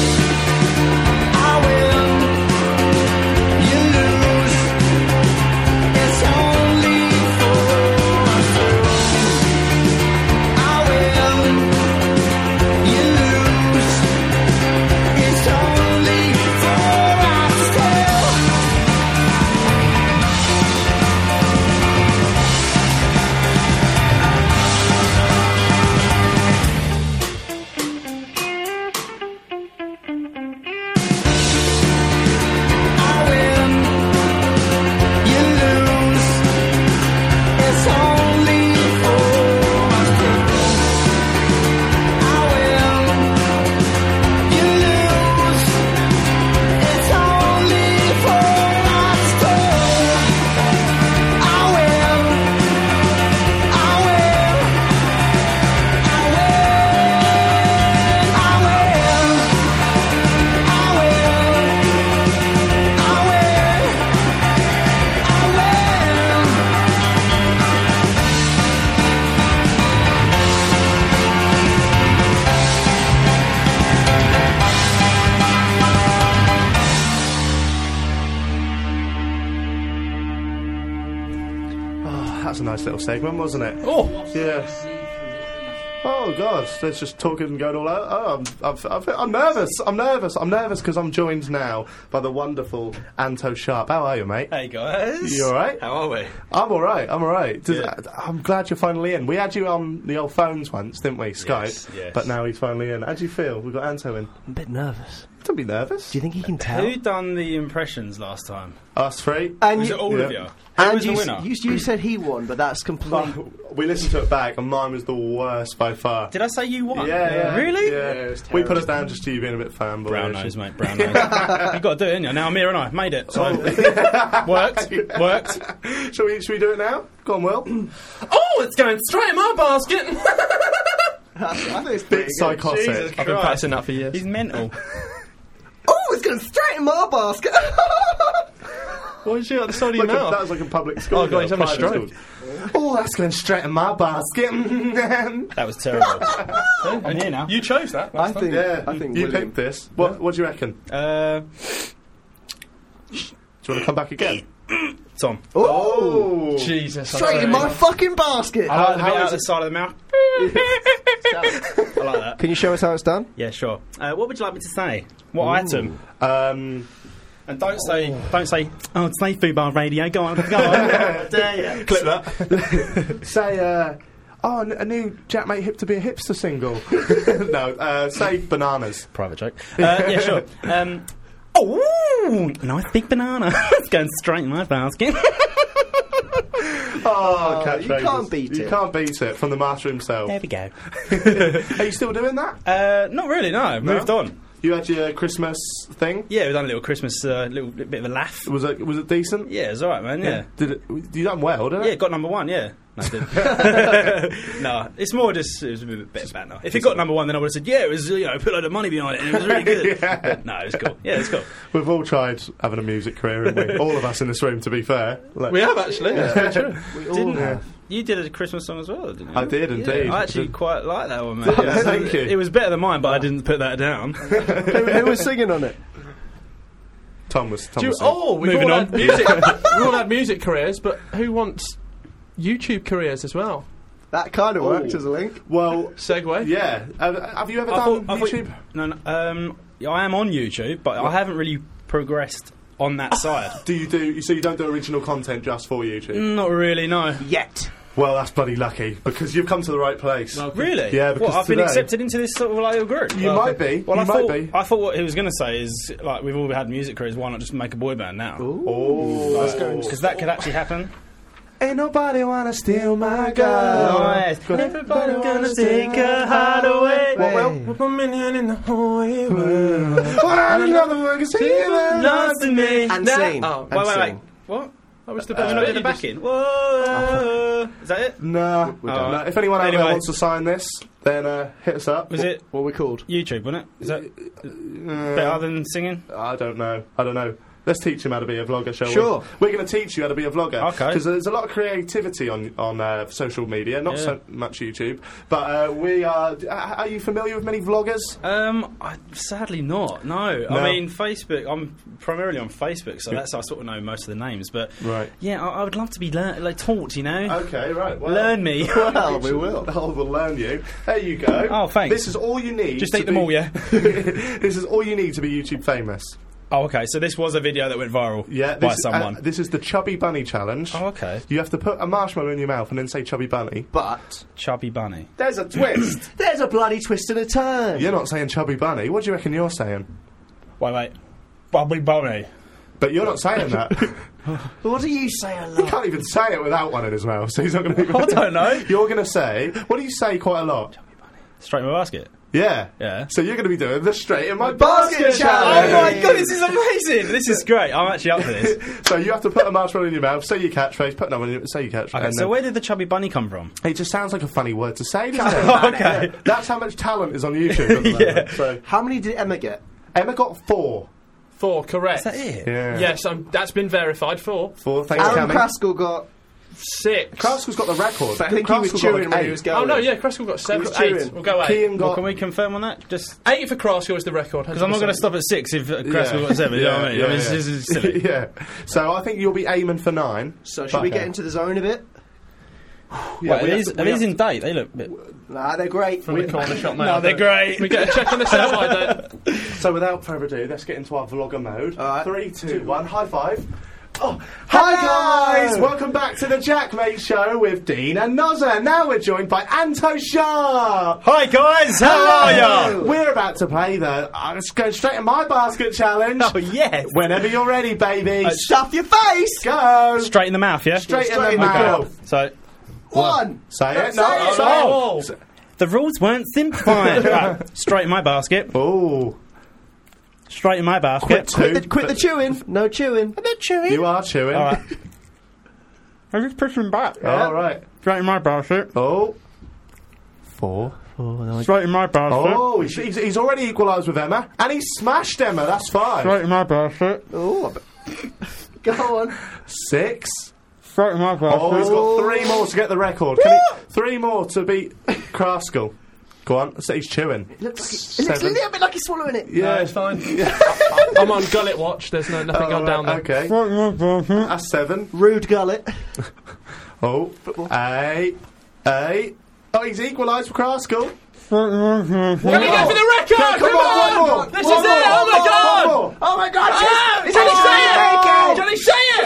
Little segment, wasn't it? Oh, yeah. Oh God, let's just talking and going all out. Oh, I'm nervous. I'm nervous because I'm joined now by the wonderful Anto Sharp. How are you, mate? Hey guys. You all right? How are we? I'm all right. Yeah. I'm glad you're finally in. We had you on the old phones once, didn't we? Skype. Yes. But now he's finally in. How do you feel? We've got Anto in. I'm a bit nervous. Don't be nervous. Do you think he can tell? Who done the impressions last time? Us three. And Was you, it all of you? and Who was you, the winner? you said he won, but that's complete. We listened to it back, and mine was the worst by far. Did I say you won? Yeah. Really? Yeah. We put it down just to you being a bit fanboy. Brown nose, mate. Brown nose. You got to do it, ain't you? Now Amir and I made it. So worked. Shall we do it now? Go on, Will. Oh, it's going straight in my basket. I think it's Bit psychotic. Jesus I've been practicing that for years. He's mental. Oh, it's going straight in my basket. Why is she at the side of your Like mouth? that was like a public school. Oh, God, he's having a private stroke. school. Oh, that's going straight in my basket. That was terrible. And you now. You chose that. I think. Yeah, I think you William. picked this. What do you reckon? Do you want to come back again? Tom. Oh, Jesus. Straight in my fucking basket. I like the bit how out is the it- side of the mouth. I like that. Can you show us how it's done? Yeah, sure. What would you like me to say? What item? And don't say, oh, it's say Fubar Radio. Go on. Dare you? clip that. Say, a new Jack Mate Hip to Be a Hipster single. No, say bananas. Private joke. Yeah, sure. Oh, nice big banana. It's going straight in my basket. Oh, you can't beat it. You can't beat it from the master himself. There we go. Are you still doing that? Not really, no. Moved on. You had your Christmas thing. Yeah, we done a little Christmas, little bit of a laugh. Was it decent? Yeah, it was alright, man, yeah. You done well, didn't it? Yeah, it got number 1, yeah. No, it didn't. No, it's more just, it was a bit of banter. If it got number 1, then I would have said, yeah, it was, put a load of money behind it, and it was really good. Yeah. No, it was cool. Yeah, it was cool. We've all tried having a music career, haven't we? All of us in this room, to be fair. We have actually. That's very true. We all have. You did a Christmas song as well, didn't you? I did, indeed. I actually quite like that one, man. Yeah, thank you. It was better than mine, but I didn't put that down. Who was singing on it? Tom was We've Moving all on. had music. We've all had music careers, but who wants YouTube careers as well? That kind of worked as a link. Well, segue. Yeah. Have you ever done YouTube? No. I am on YouTube, but I haven't really progressed on that side. So you don't do original content just for YouTube? Not really, no. Yet. Well, that's bloody lucky, because you've come to the right place. Okay. Really? Yeah, because I've been today- accepted into this sort of little group. You might be. Well, You I might thought, be. I thought what he was going to say is, like, we've all had music careers, why not just make a boy band now? Because that could actually happen. Ain't nobody wanna steal my girl. Nice. Everybody gonna take her heart away. With a million in the whole world. Another one can see it. Lost to me. And sing. Oh, And wait. sing. What? That was the We're best not bit. doing the You back just- in. Whoa. Is that it? No. done. No. If anyone out there Anyway. wants to sign this, then hit us up. Was it What we called? YouTube, wasn't it? Is that better than singing? I don't know. Let's teach him how to be a vlogger, shall we? Sure. We're going to teach you how to be a vlogger. Okay. Because there's a lot of creativity on social media, not so much YouTube. But we are... Are you familiar with many vloggers? Sadly not. No. I mean, Facebook. I'm primarily on Facebook, so that's I sort of know most of the names. But Right. yeah, I would love to be taught. You know. Okay, right. Well, Learn me. Well, we will. We'll learn you. There you go. Oh, thanks. This is all you need. Just to eat them be- all, yeah. This is all you need to be YouTube famous. Oh, okay. So this was a video that went viral Yeah, by this, someone. this is the Chubby Bunny Challenge. Oh, okay. You have to put a marshmallow in your mouth and then say Chubby Bunny. But Chubby bunny. There's a twist. there's a bloody twist and a turn. You're not saying Chubby Bunny. What do you reckon you're saying? Wait. Bubbly bunny. But you're not saying that. What do you say a He lot? can't even say it without one in his mouth, so he's not going to... I don't know. You're going to say... What do you say quite a lot? Straight in my basket. Yeah. Yeah. So you're going to be doing the Straight in My Basket Oh Challenge! my god, this is amazing! This is great. I'm actually up for this. So you have to put a marshmallow in your mouth, say your catchphrase, put another one in, say your catchphrase. Okay, and so then- where did the chubby bunny come from? It just sounds like a funny word to say, doesn't it? Okay. Yeah. That's how much talent is on YouTube at the moment. Yeah. So How many did Emma get? Emma got 4. 4, correct. Is that it? Yeah. Yes, that's been verified. 4. 4, thanks, Alan Cammy. Kraskell got... 6. Kraskell's got the record. I think he was Kraskell got chewing like when he 8. was going. Oh no, yeah, Kraskell got 7, was 8. chewing. We'll go 8. Kian Well, got... can we confirm on that? Just 8 for Kraskell is the record. because I'm not going to stop at 6 if Craskell Yeah. got 7. You know what I mean? Yeah, I mean, yeah. this is silly. Yeah. So I think you'll be aiming for 9. So should we get into the zone a bit? Yeah, Wait, are these in date? They look a bit... Nah, they're great. From the corner shop, mate. No, they're great. We get a check on the set, I don't. So without further ado, let's get into our vlogger mode. Alright. 3, 2, 1, high five. Oh, hi guys! Welcome back to the Jack Mate Show with Dean and Nozza. Now we're joined by Anto Sharp. Hi guys, how are ya? We're about to play the let's go straight in my basket challenge. Oh yes. Whenever you're ready, baby. Stuff your face! Go! Straight in the mouth, yeah? Straight in Straight the in the mouth. So, One! Say it. Say No. it. Say Oh. it. the rules weren't simplified. Right, straight in my basket. Oh. Straight in my basket. Quit the chewing. No chewing. I'm not chewing. You are chewing. Alright. I'm just pushing back. All right. Straight in my basket. Oh. 4. Straight in my basket. Oh, he's already equalised with Emma, and he smashed Emma. That's 5. Straight in my basket. Oh, Go on. 6. Oh, he's got 3 more to get the record. 3 more to beat Craskell. Go on, so he's chewing. It looks a little bit like he's swallowing it. Yeah, it's fine. I'm on gullet watch. There's nothing going down there. Okay. That's 7. Rude gullet. Oh, 8. Oh, he's equalised for Craskell. Can we go for the record? Come on, one more. This is it! Oh my god! Oh my god! Johnny, say it!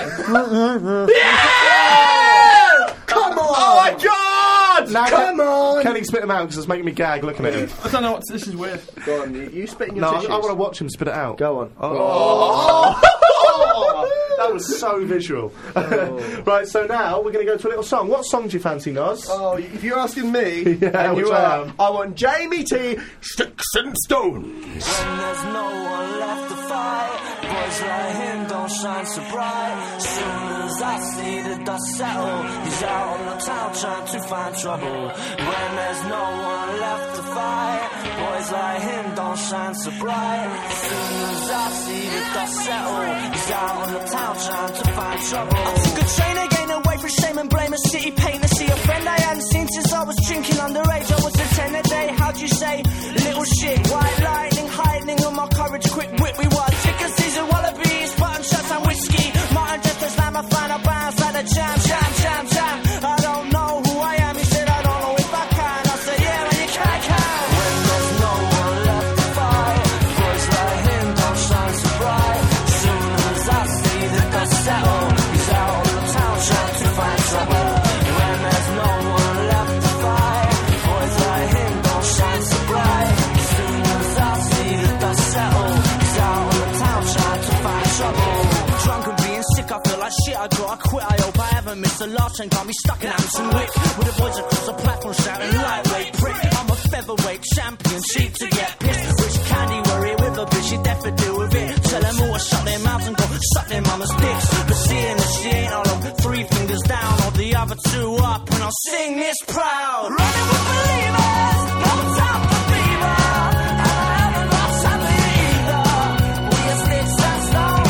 Yeah! Come on! Oh my god! Now, Come on! Can he spit him out because it's making me gag looking at him? I don't know what. This is weird. Go on, you spitting your No, tissues. I want to watch him spit it out. Go on. That was so visual. Right, so now we're going to go to a little song. What song do you fancy, Noz? Oh, if you're asking me, Yeah, and which you I are, am. I want Jamie T. Sticks and Stones. When there's no one left to fight, boys like him don't shine so bright. Soon as I see the dust settle, he's out on the town trying to find trouble. When there's no one left to fight, boys like him don't shine so bright. Soon as I see the dust settle, he's out on the town trying to find trouble. I took a train again away from shame and blame, a city pain to see a friend I hadn't seen since I was drinking underage. I was a 10 a day, how'd you say? Little shit, white lightning, heightening on my courage, quick wit. We were thick as season wallabies, button shots and whiskey. Martin just a slam, I find a bounce like a jam. I don't know who I am, he said I don't know if I can. I said yeah, well you can. When there's no one left to fight, boys like him don't shine so bright. Soon as I see the dust settle, he's out on the town trying to find trouble. When there's no one left to fight, boys like him don't shine so bright. Soon as I see the dust settle, he's out on the town trying to find trouble. Drunk and being sick, I feel like shit, I gotta quit. I hope I haven't missed the last train, got me stuck in Amazon Wick. With the boys across the platform shouting lightweight prick. I'm a featherweight champion, cheap to get pissed. Rich candy, worry with a bitch, you deaf to deal with it. Tell them all to shut their mouths and go suck their mama's dicks. But seeing that she ain't all of 3 fingers down, or the other 2 up, and I'll sing this proud. Running with believers, no time for fever. I haven't lost time to either. We are sticks and stones,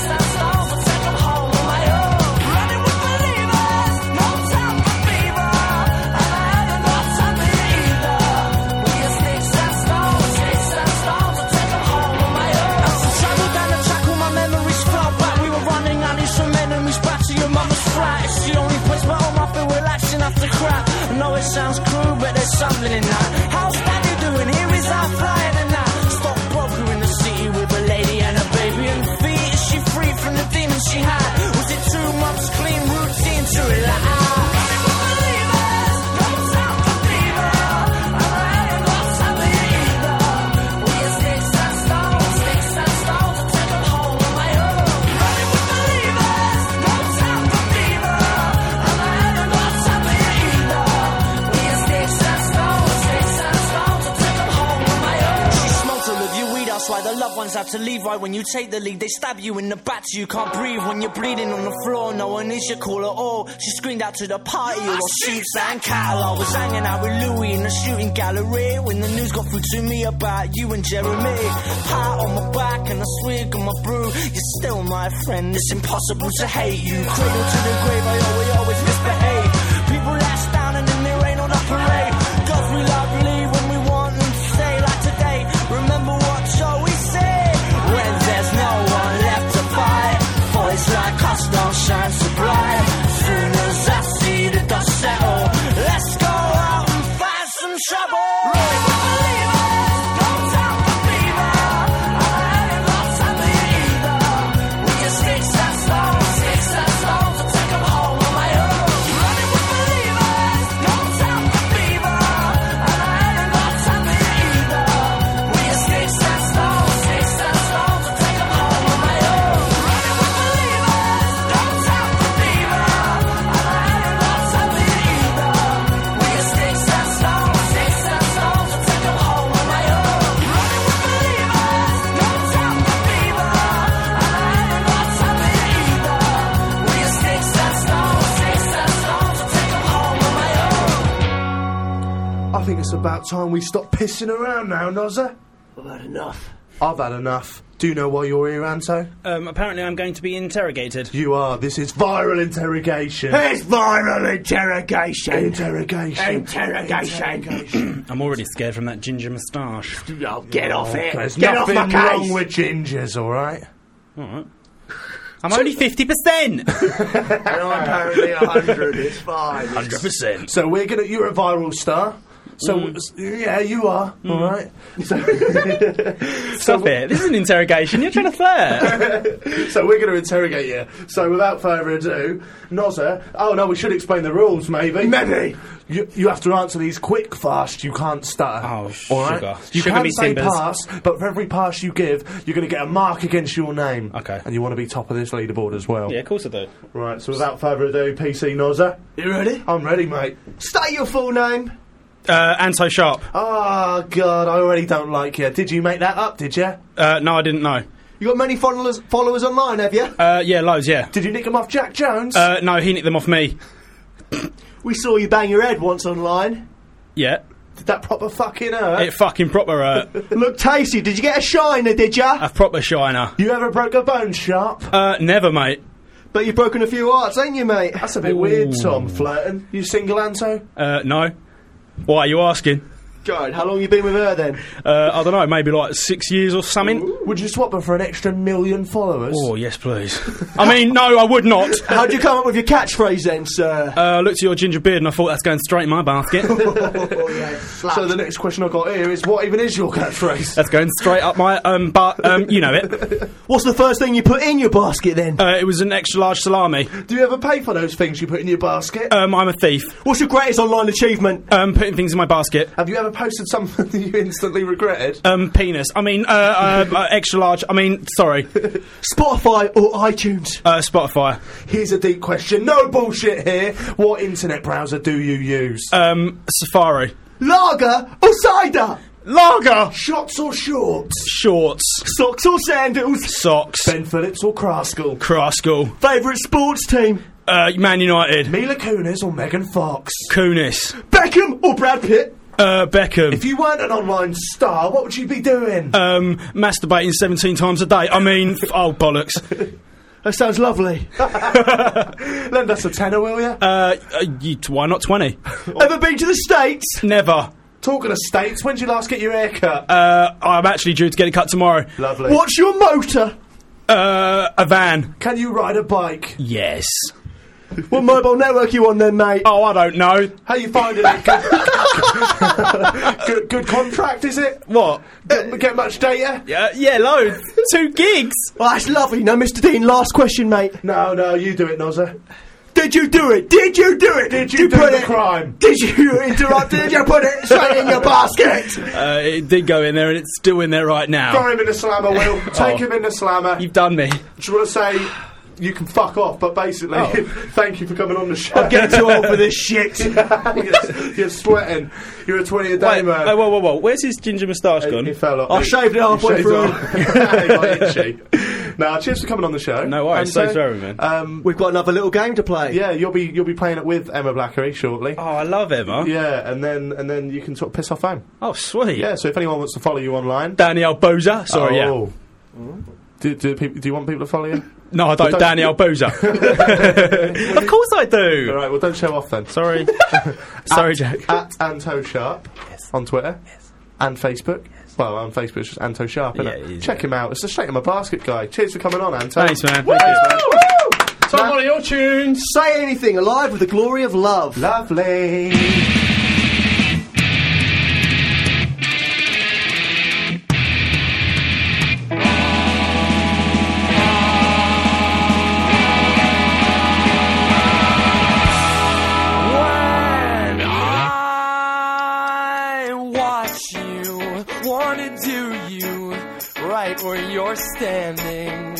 I'll take them home on my own. Running with believers, no time for fever. I haven't lost time to either. We are sticks and stones, I'll take them home on my own. As I travel down the track, all my memories flow back. We were running out these some enemies back to your mama's flat. It's the only place where home I feel relaxing after crap. I know it sounds cruel, but there's something in that. How's Daddy doing? Here is our flying and that. Stockbroker in the city with a lady and a baby and feet. Is she free from the demons she had? Was it 2 months clean routine to relax? Running with believers, no time for fever. I haven't lost time to either. We are sticks and stones, I'll take them home on my own. Running with believers, no time for fever. I haven't lost time to either. We are sticks and stones, I'll take them home on my own. She smoked all of your weed, that's why the loved ones have to leave. Right when you take the lead, they stab you in the back so you can't breathe. When you're bleeding on the floor, no one is your call at all. She screamed out to the party, all suits and cattle. I was hanging out with Louis in the shooting gallery when the news got through to me about you and Jeremy. Pat on my back and a swig on my brew. You're still my friend, it's impossible to hate you. Cradle to the grave, I always misbehave. People let us down and then they rain on a parade. Girls we love leave when we want them to stay. Like today, remember what Joey said. When there's no one left to fight, boys like us don't shine so bright. Soon as I see the dust settle, let's go out and find some trouble. Running with believers, no time for fever. I haven't lost time to either. We are sticks and stones, I'll take them home on my own. Running with believers, no time for fever. I haven't lost time to either. We are sticks and stones, I'll take them home on my own. Running with believers, no time for fever. I haven't lost time to either. We are sticks and stones, I'll take them home on my own. Running with believers, no time for fever. I haven't lost time to either. We are sticks and stones, I'll take them home on my own. I think it's about time we stop pissing around now, Nozza. I've had enough. I've had enough. Do you know why you're here, Anto? Apparently I'm going to be interrogated. You are. This is viral interrogation. It's viral interrogation. Interrogation. I'm already scared from that ginger moustache. Oh, get off it. There's Get off nothing my wrong case. with gingers, all right? All right. I'm only 50%. And I'm apparently 100. It's fine. 100%. So you're a viral star. So yeah, you are. All right. Stop it. This is an interrogation. You're trying to flirt. So we're going to interrogate you. So without further ado, Nozza. Oh no, we should explain the rules. Maybe. You have to answer these quick, fast. You can't stutter. Oh, all right? sugar. You Sugar can me say timbers. pass, but for every pass you give, you're going to get a mark against your name. Okay. And you want to be top of this leaderboard as well. Yeah, of course I do. Right. So without further ado, PC Nozza. You ready? I'm ready, mate. State your full name. Anto Sharp. Oh God, I already don't like you. Did you make that up? Did you? No, I didn't know. You got many followers online, have you? Yeah, loads, yeah. Did you nick them off Jack Jones? No, he nicked them off me. We saw you bang your head once online. Yeah. Did that proper fucking hurt? It fucking proper hurt. Look tasty. Did you get a shiner, did ya? A proper shiner. You ever broke a bone, Sharp? Never, mate. But you've broken a few hearts, ain't you, mate? That's a bit weird, Tom, flirting. You single, Anto? No. Why are you asking? God, how long you been with her then? I don't know, maybe like 6 years or something. Would you swap her for an extra 1 million followers? Oh, yes, please. I mean, no, I would not. How'd you come up with your catchphrase then, sir? I looked at your ginger beard and I thought that's going straight in my basket. Oh, yeah, So the next question I've got here is, what even is your catchphrase? That's going straight up my, you know it. What's the first thing you put in your basket then? It was an extra large salami. Do you ever pay for those things you put in your basket? I'm a thief. What's your greatest online achievement? Putting things in my basket. Have you ever posted something that you instantly regretted? Penis. I mean, extra large. I mean, sorry. Spotify or iTunes? Spotify. Here's a deep question. No bullshit here. What internet browser do you use? Safari. Lager or cider? Lager! Shots or shorts? Shorts. Socks or sandals? Socks. Ben Phillips or Kraskell? Kraskell. Favourite sports team? Man United. Mila Kunis or Megan Fox? Kunis. Beckham or Brad Pitt? Beckham. If you weren't an online star, what would you be doing? Masturbating 17 times a day. I mean, oh, bollocks. That sounds lovely. Lend us a tenner, will you? Why not 20? Ever been to the States? Never. Talking of States, when did you last get your hair cut? I'm actually due to get it cut tomorrow. Lovely. What's your motor? A van. Can you ride a bike? Yes. What mobile network you on then, mate? Oh, I don't know. How you finding it? Good contract, is it? What? Get much data? Yeah, loads. 2 gigs. Oh, that's lovely. Now, Mr. Dean, last question, mate. No, you do it, Nozza. Did you do it? Did you do it? Did you do put the it? crime? Did you interrupt? Did you put it straight in your basket? It did go in there and it's still in there right now. Throw him in the slammer, Will. Take him in the slammer. You've done me. Just want to say, you can fuck off, but basically, thank you for coming on the show. I'm getting too old for this shit. You're sweating. You're a 20 a day, man. Whoa. Where's his ginger moustache gone? He fell off. I shaved it halfway through. Now, cheers for coming on the show. No worries. So sorry, man. We've got another little game to play. Yeah, you'll be playing it with Emma Blackery shortly. Oh, I love Emma. Yeah, and then you can sort of piss off home. Oh, sweet. Yeah, so if anyone wants to follow you online, Danielle Boozer. Sorry, yeah. Do you want people to follow you? No, I don't. Danielle Boozer. Of course I do. All right, well, don't show off then. Sorry. Sorry, Jack. At Anto Sharp on Twitter and Facebook. Well, on Facebook it's just Anto Sharp, isn't it? Check him out. It's a straight in my basket guy. Cheers for coming on, Anto. Thanks, man. Thank you. So one of your tunes. Say anything alive with the glory of love. Lovely. Where you're standing,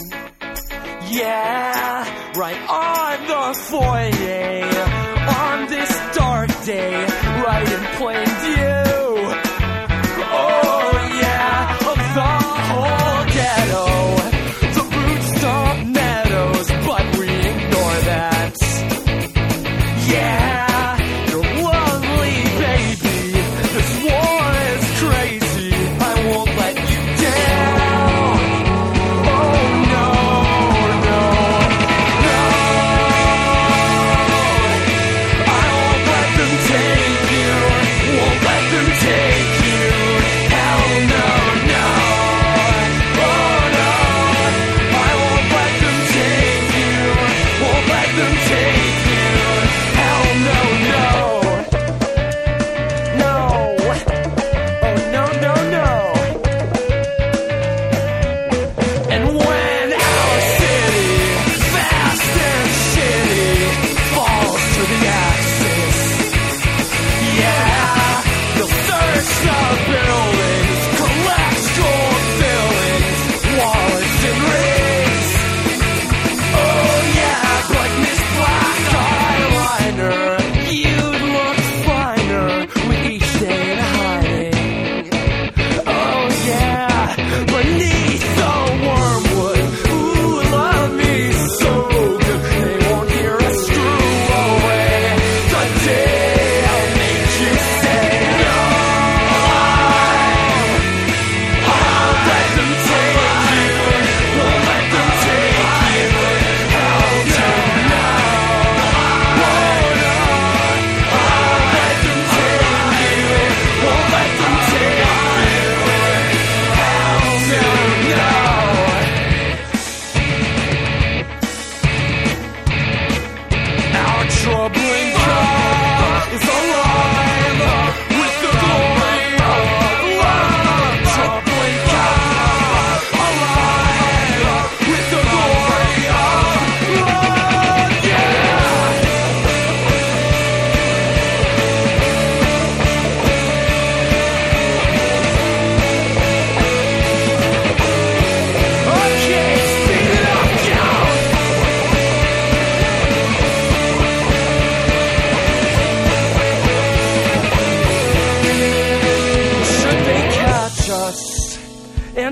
yeah, right on the foyer, on this dark day, right in plain view. Oh yeah, of the whole ghetto, the rooftop meadows, but we ignore that. Yeah, you're lonely, baby. This war is crazy. I won't let you down.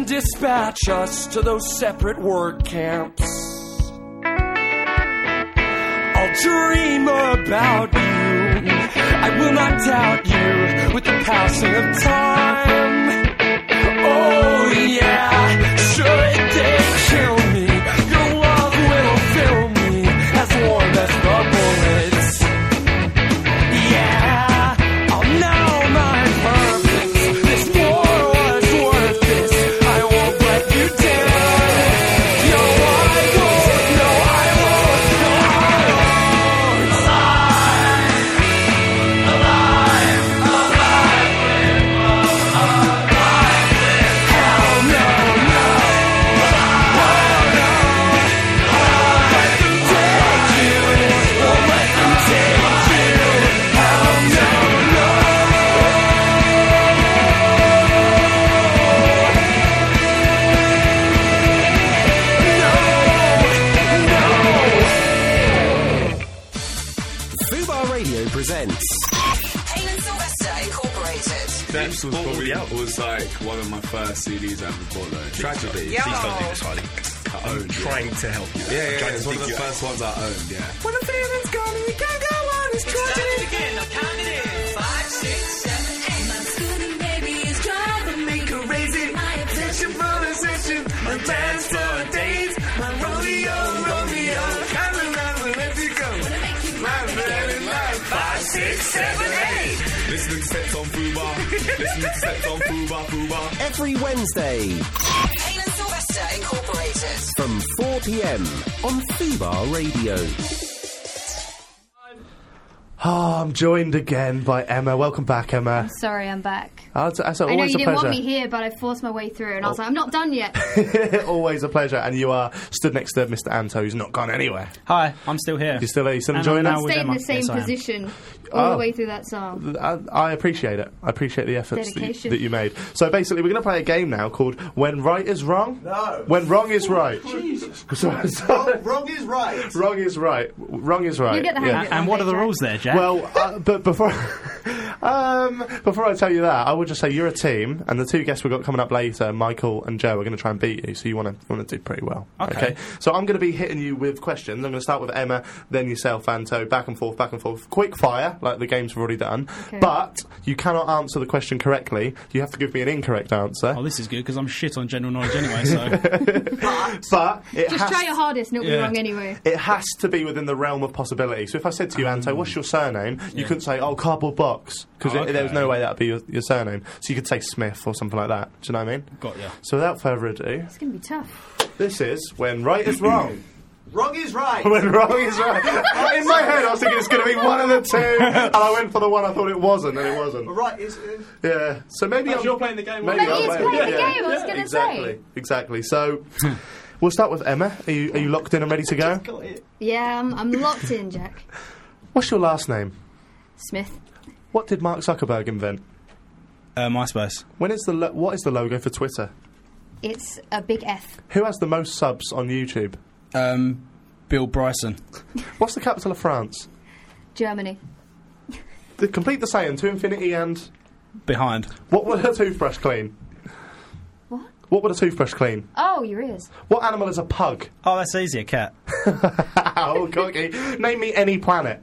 and dispatch us to those separate work camps. I'll dream about you, I will not doubt you with the passing of time. Oh yeah, should they kill me, your love will fill me as warm as the bullets. Yeah, I'll know my purpose, this war was worth this, I won't let you down. No, I won't, no, I won't, no, I won't. Alive, hell no, no, won't let them take you, won't let them take you, hell no, no. Fubar Radio presents. Hale and Sylvester Incorporated. Steps was like one of my first CDs I ever bought though. Tragedy. Yo. Please don't do this, Harley. I owned, trying to help you. Yeah, it's one of the first ones I owned, yeah. When the feeling's gone and you can't go on, it's tragedy. Again, I'm counting in 5, 6, 7, 8. My schooling baby is driving me crazy. My obsession for the session, my dance floor dates, my rodeo. Come around and let you go. My very life. 5, 6, 7, 8. Listening to Steps on Fubar. Listening to Steps on Fubar. Every Wednesday Hale and Sylvester Incorporated. from 4 p.m. on Fubar Radio. Oh, I'm joined again by Emma. Welcome back, Emma. Sorry, I'm back. That's I know always you a didn't pleasure. want me here, but I forced my way through, and I was like, I'm not done yet. Always a pleasure. And you are stood next to Mr. Anto, who's not gone anywhere. Hi, I'm still here. You're still there? You still And enjoying I'm it? now with Stayed in Emma. the same Yes, I am. position all Oh. the way through that song. I appreciate it. I appreciate the efforts Dedication. that you made. So basically, we're going to play a game now called When Right is Wrong. No. When Wrong is Right. Jesus. Wrong is right. Wrong is right. Wrong is right. You get the hang of it And one what day, are the Jack. rules there, Jack? Well, but before before I tell you that, I would just say you're a team, and the two guests we've got coming up later, Michael and Joe, are going to try and beat you. So you want to do pretty well. Okay. So I'm going to be hitting you with questions. I'm going to start with Emma, then yourself, Anto, back and forth, quick fire, like the games we've already done. Okay. But you cannot answer the question correctly. You have to give me an incorrect answer. Oh, this is good because I'm shit on general knowledge anyway. So But it Just has try your hardest, and it'll be Yeah. wrong anyway. It has to be within the realm of possibility. So if I said to you, Anto, what's your surname? You couldn't say, oh, cardboard box, because Oh, there was okay. no way that would be your surname. So you could say Smith or something like that. Do you know what I mean? got ya. So without further ado, It's going to be tough. this is When Right is Wrong. Wrong is right. When wrong is right. In my head, I was thinking it's going to be one of the two, and I went for the one I thought it wasn't, and it wasn't. Right is. Yeah. So maybe You're playing the game. maybe Maybe I'm he's playing the game, I was gonna say. Exactly. So we'll start with Emma. Are you locked in and ready to go? Yeah, I'm locked in, Jack. What's your last name? Smith. What did Mark Zuckerberg invent? MySpace. What is the logo for Twitter? It's a big F. Who has the most subs on YouTube? Bill Bryson. What's the capital of France? Germany. Complete the saying to infinity and... Behind. What would a toothbrush clean? What? What would a toothbrush clean? Oh, your ears. What animal is a pug? Oh, that's easy. A cat. Oh, cocky. Name me any planet.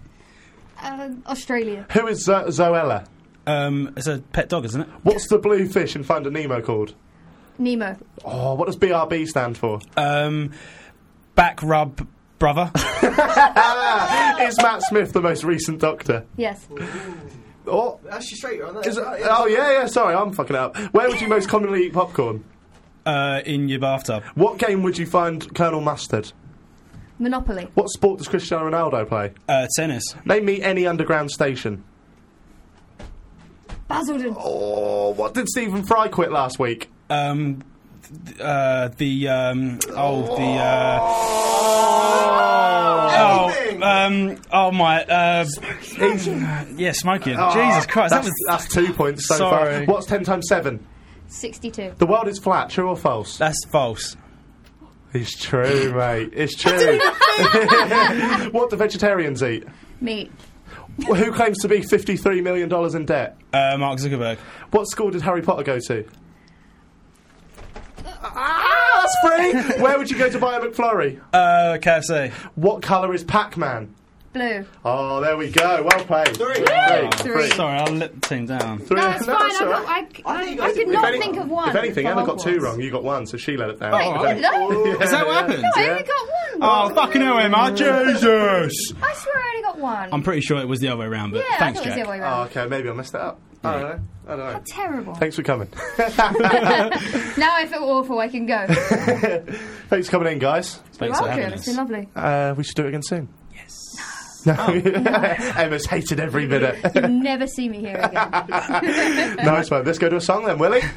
Australia. Who is Zoella? It's a pet dog, isn't it? What's the blue fish in Finding Nemo called? Nemo. Oh, what does BRB stand for? Back rub brother. Is Matt Smith the most recent Doctor? Yes. Oh, That's your straight on there. is it, oh yeah, sorry, I'm fucking it up. Where would you most commonly eat popcorn? In your bathtub. What game would you find Colonel Mustard? Monopoly. What sport does Cristiano Ronaldo play? Tennis. Name me any underground station. Basildon. Oh, what did Stephen Fry quit last week? Smoking. Oh, Jesus Christ, that's 2 points so Sorry. far. What's 10 times 7? 62. The world is flat, true or false? That's false. It's true, mate. It's true. What do vegetarians eat? Meat. Who claims to be $53 million in debt? Mark Zuckerberg. What school did Harry Potter go to? free. Where would you go to buy a McFlurry? KFC. What colour is Pac-Man? Blue. Oh, there we go. Well played. Three. Sorry, I'll let the team down. Three. That's fine. that's all right. I could not think of one. If anything, Emma got Hogwarts. 2 wrong. You got 1, so she let it down. Wait, did I? Is that what happened? No, I only got one. Oh, fucking hell, Emma. Jesus. I swear I only got one. I'm pretty sure it was the other way around, but Yeah, thanks, I thought it was Jack. the other way Oh, around. okay. Maybe I messed it up. I don't know. How terrible. Thanks for coming. Now I feel awful, I can go. Thanks for coming in, guys. You're welcome, it's been lovely. We should do it again soon. No. Emma's hated every minute. You'll never see me here again. Nice one. Let's go to a song then, Willie.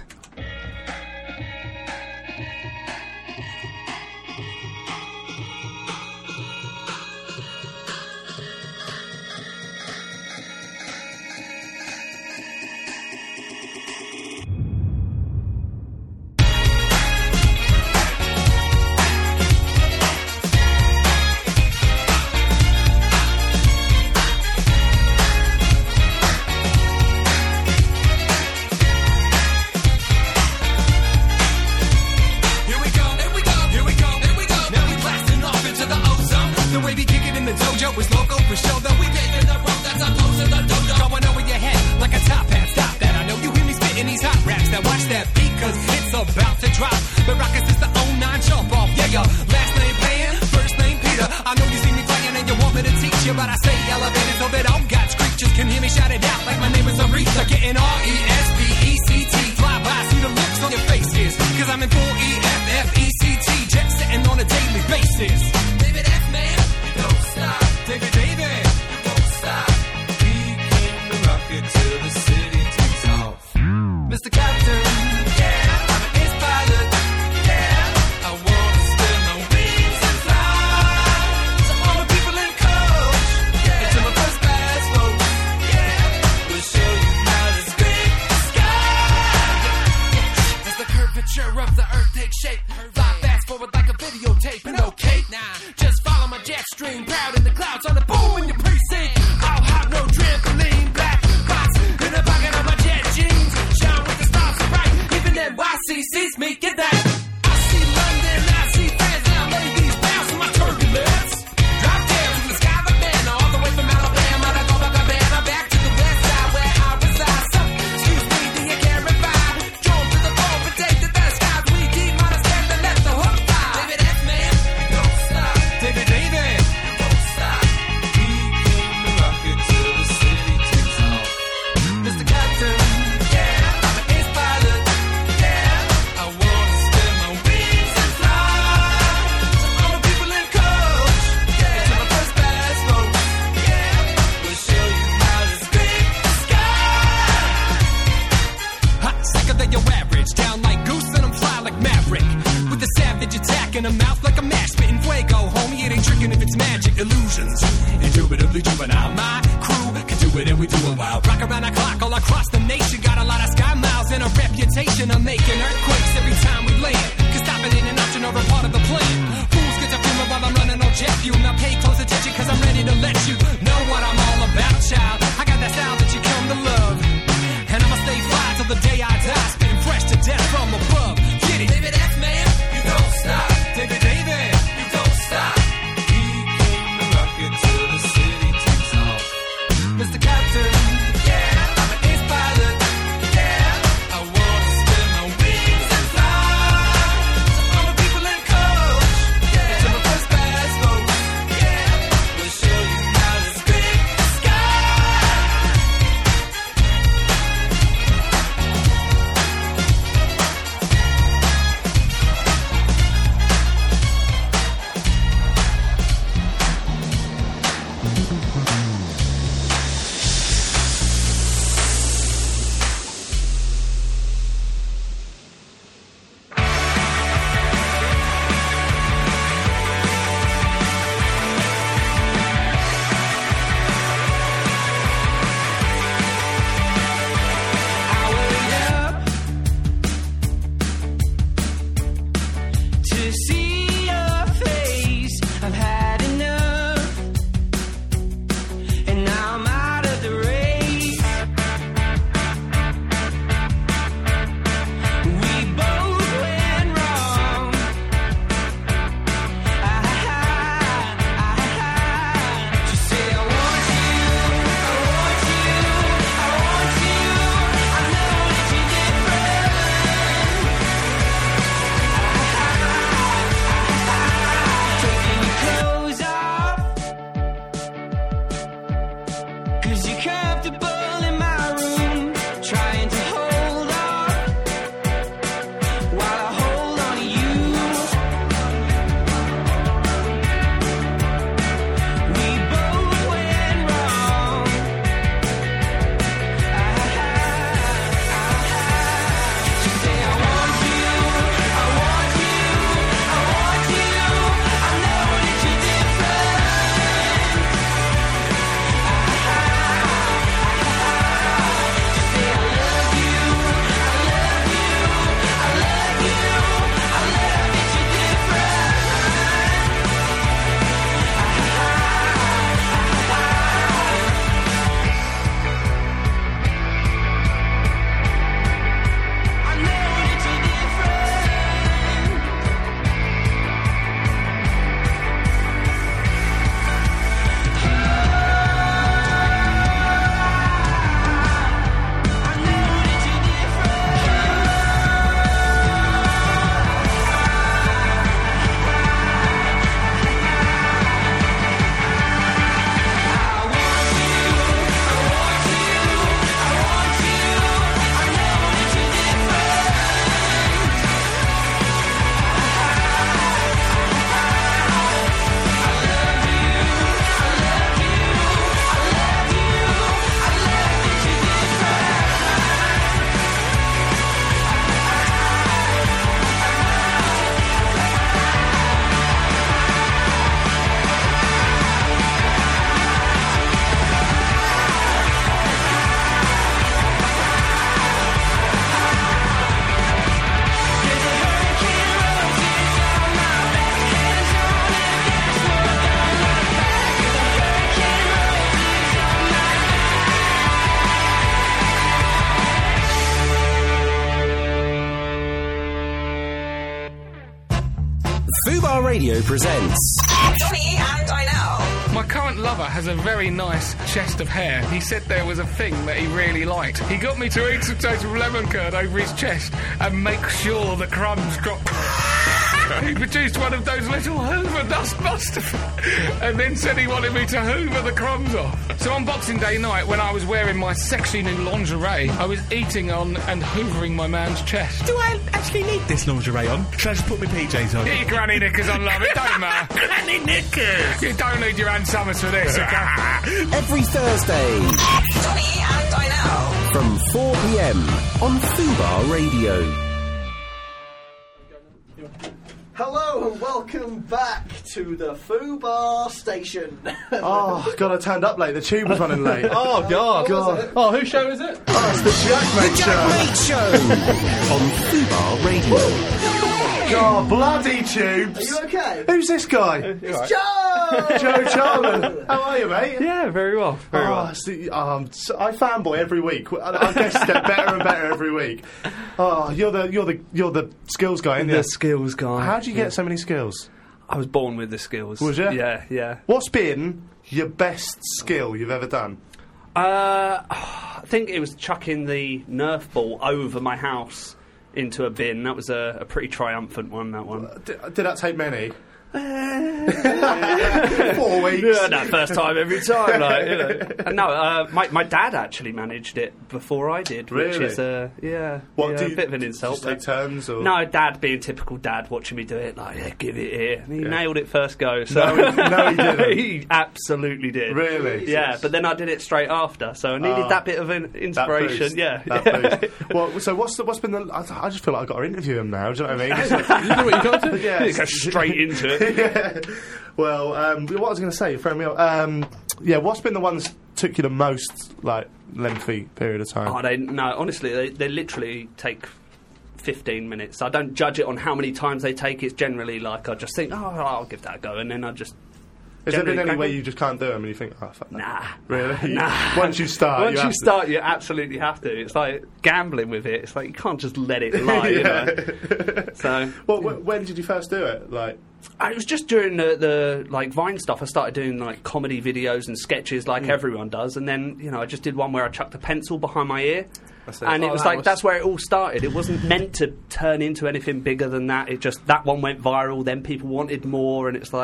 'cause you're comfortable in my room, trying to hold on while I hold on to you. We both went wrong. She say I want you, I want you, I want you. I know that you're different. She say I love you, I love you, I love you. I love that you're different. I know that you're Fubar Radio presents. Johnny and I know. My current lover has a very nice chest of hair. He said there was a thing that he really liked. He got me to eat some total lemon curd over his chest and make sure the crumbs drop. He produced one of those little Hoover dustbusters and then said he wanted me to hoover the crumbs off. So on Boxing Day night, when I was wearing my sexy new lingerie, I was eating on and hoovering my man's chest. Do I actually need this lingerie on? Should I just put my PJs on? Get your granny knickers on, love. It don't matter. Granny knickers! You don't need your Ann Summers for this, okay? Every Thursday. Johnny and I know. From 4 p.m. on Fubar Radio. Hello and welcome back to the Fubar station. Oh, God, I turned up late. The tube was running late. Oh, God. God. Oh, whose show is it? Oh, it's the Jack Mate Show. On Fubar Radio. God, bloody tubes. Are you okay? Who's this guy? It's Joe! Joe Charman. How are you, mate? Yeah, very well. Very well. See, I fanboy every week. I guess get better and better every week. Oh, you're the skills guy, aren't you? The skills guy. How do you get so many skills? I was born with the skills. Was you? Yeah, yeah. What's been your best skill you've ever done? I think it was chucking the Nerf ball over my house into a bin. That was a pretty triumphant one, that one. Did that take many? 4 weeks. Yeah, no, first time every time. Like, you know. And no, my dad actually managed it before I did, which Really? is a bit of an insult. Just take turns, or? No, Dad being typical dad, watching me do it, like, yeah, give it here. And he nailed it first go. So No, he didn't. He absolutely did. Really? Yeah, but then I did it straight after, so I needed that bit of an inspiration. That boost. Well, so what's been the? I just feel like I've got to interview him now. Do you know what I mean? You know what you got to do? Yeah. Go straight into it. Yeah. Well, what I was going to say, you throw me off. Yeah, what's been the ones that took you the most, like, lengthy period of time? Oh, honestly, they literally take 15 minutes. I don't judge it on how many times they take. It's generally like I just think, I'll give that a go, and then I just. Has there been any way you just can't do them and you think, oh, fuck that? Nah. Really? Nah. Once you start, you absolutely have to. It's like gambling with it. It's like you can't just let it lie, you know. So. Well, when did you first do it? Like. It was just during the like Vine stuff. I started doing like comedy videos and sketches like everyone does, and then I just did one where I chucked a pencil behind my ear, and it was like that's where it all started. It wasn't meant to turn into anything bigger than that. It just that one went viral. Then people wanted more, and it's like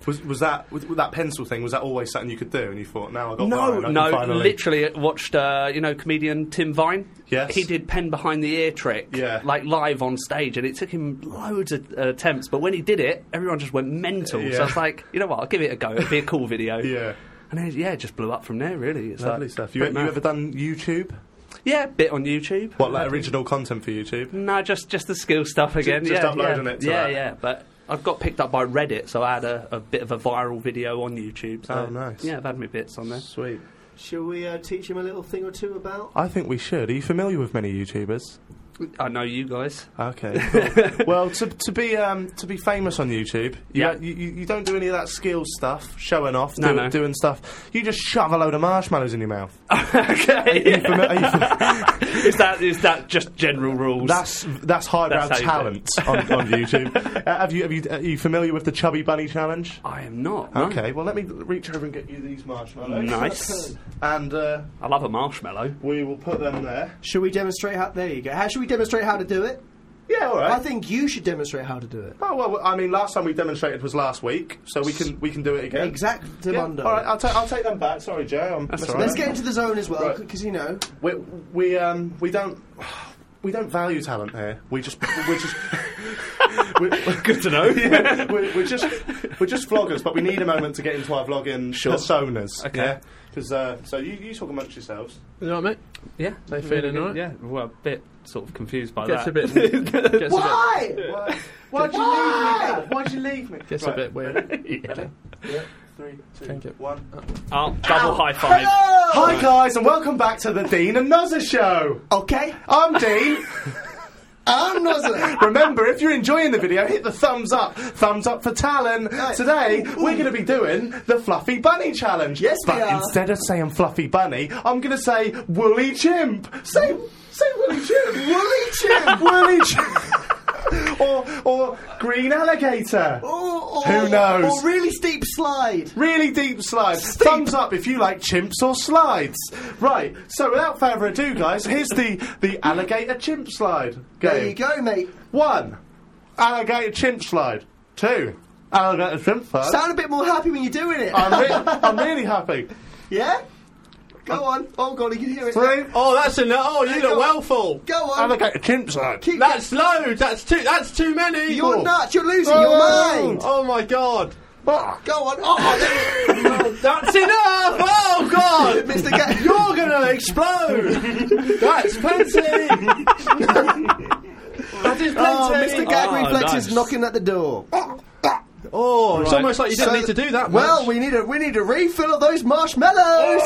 Was that pencil thing? Was that always something you could do? And you thought, now I got Vine, I No, can finally... literally watched comedian Tim Vine. Yes. He did pen behind the ear trick, like live on stage, and it took him loads of attempts. But when he did it, everyone just went mental. So I was like, you know what? I'll give it a go. It'll be a cool video. Yeah. And then it just blew up from there. Really, it's lovely stuff. You ever done YouTube? Yeah, a bit on YouTube. What, like original content for YouTube? No, just the skill stuff again. Just uploading it to that? Yeah, but I've got picked up by Reddit, so I had a bit of a viral video on YouTube. So, nice. Yeah, I've had my bits on there. Sweet. Shall we teach him a little thing or two about? I think we should. Are you familiar with many YouTubers? I know you guys. Okay. Cool. Well, to be famous on YouTube, you don't do any of that skills stuff, showing off, doing stuff. You just shove a load of marshmallows in your mouth. Okay. Is that just general rules? That's highbrow talent on YouTube. Are you familiar with the Chubby Bunny Challenge? I am not. Okay. No. Well, let me reach over and get you these marshmallows. Nice. And I love a marshmallow. We will put them there. Should we demonstrate how? There you go. How should we demonstrate how to do it? Yeah, all right. I think you should demonstrate how to do it. Oh well, I mean, last time we demonstrated was last week, so we can do it again. Exactly. Yeah. All right, I'll take them back. Sorry, Joe. That's all right. Let's get into the zone as well, because you know we don't value talent here. We're just good to know. Yeah, we're just vloggers, but we need a moment to get into our vlogging personas. Okay. Yeah? Because so you talk amongst yourselves. You know what, mate? Yeah, they feeling alright? Yeah, well, a bit sort of confused by Gets that. a bit. Why? Why'd you leave me, Dad? Why'd you leave me? Gets a bit weird. Yeah. 3, 2, 1. Oh, double high five. Hello! Hi guys, and welcome back to the Dean and Nozza Show. Okay. I'm Dean. I'm Nozza. Remember, if you're enjoying the video, hit the thumbs up. Thumbs up for Talon. Today, we're going to be doing the Fluffy Bunny Challenge. Yes, we but are. instead of saying Fluffy Bunny, I'm going to say Woolly Chimp. Say Woolly Chimp. Woolly Chimp. Woolly Chimp. or Green Alligator. Who knows? Or really steep slide. Really deep slide. Thumbs up if you like chimps or slides. Right, so without further ado, guys, here's the alligator chimp slide game. There you go, mate. 1. Alligator chimp slide. 2. Alligator chimp slide. Sound a bit more happy when you're doing it. I'm really happy. Yeah? Go on. Oh, God, you can hear it. 3. Oh, that's enough. Oh, you look well full. Go on. Alligator chimp slide. That's loads. That's too many. You're nuts. You're losing your mind. Oh, my God. Go on. Oh, that's enough. Oh, God. Mr. Gag. You're going to explode. That's plenty. That is plenty. Mr. Gag Reflex nice. is knocking at the door. Oh, it's Right. almost like you didn't need to do that much. Well, we need a refill of those marshmallows.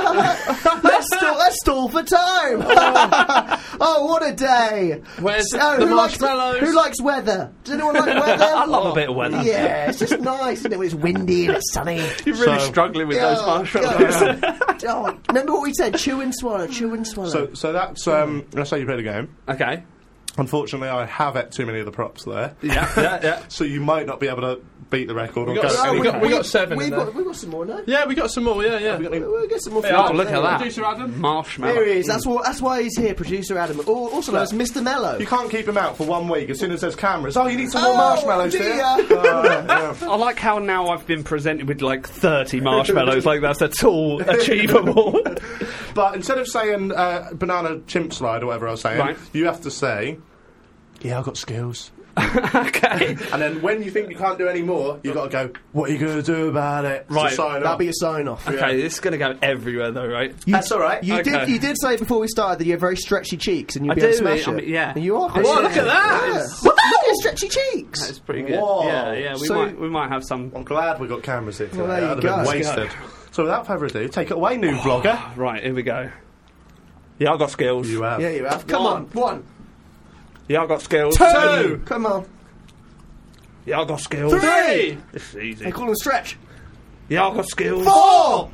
Let's stall for time. Oh, what a day! Where's the marshmallows? Who likes weather? Does anyone like weather? I love a bit of weather. Yeah, it's just nice, isn't it? When it's windy and it's sunny. You're really struggling with those marshmallows. Oh, remember what we said? Chew and swallow. Chew and swallow. So that's how you play the game. Okay. Unfortunately, I have ate too many of the props there. Yeah. So you might not be able to beat the record. We got 7 We've in there. got some more now. Yeah, we got some more. Yeah. We'll get some more. Oh, look at that. Producer Adam. Marshmallow. There he is. That's why he's here, producer Adam. Also known as Mr. Mellow. You can't keep him out for 1 week. As soon as there's cameras, you need some more marshmallows dear. here. Yeah. I like how now I've been presented with like 30 marshmallows, like that's at all achievable. But instead of saying banana chimp slide or whatever I was saying, you have to say, yeah, I've got skills. Okay. And then when you think you can't do any more, you've got to go, what are you going to do about it? Right. That'll be a sign off. Okay, this is going to go everywhere though, right? That's all right. You did say before we started that you have very stretchy cheeks and you'd be able to smash it. Yeah. And you are. Oh, look at that! Look at your stretchy cheeks. That's pretty good. Whoa. Yeah. We might have some. I'm glad we got cameras here today. Well, there you I'd have go. been wasted. So without further ado, take it away, new vlogger. Right, here we go. Yeah, I've got skills. You have. Yeah, you have. Come on. 1. Yeah, I've got skills. 2. Come on. Yeah, I've got skills. 3. This is easy. They call them stretch. Yeah, I've got skills. 4.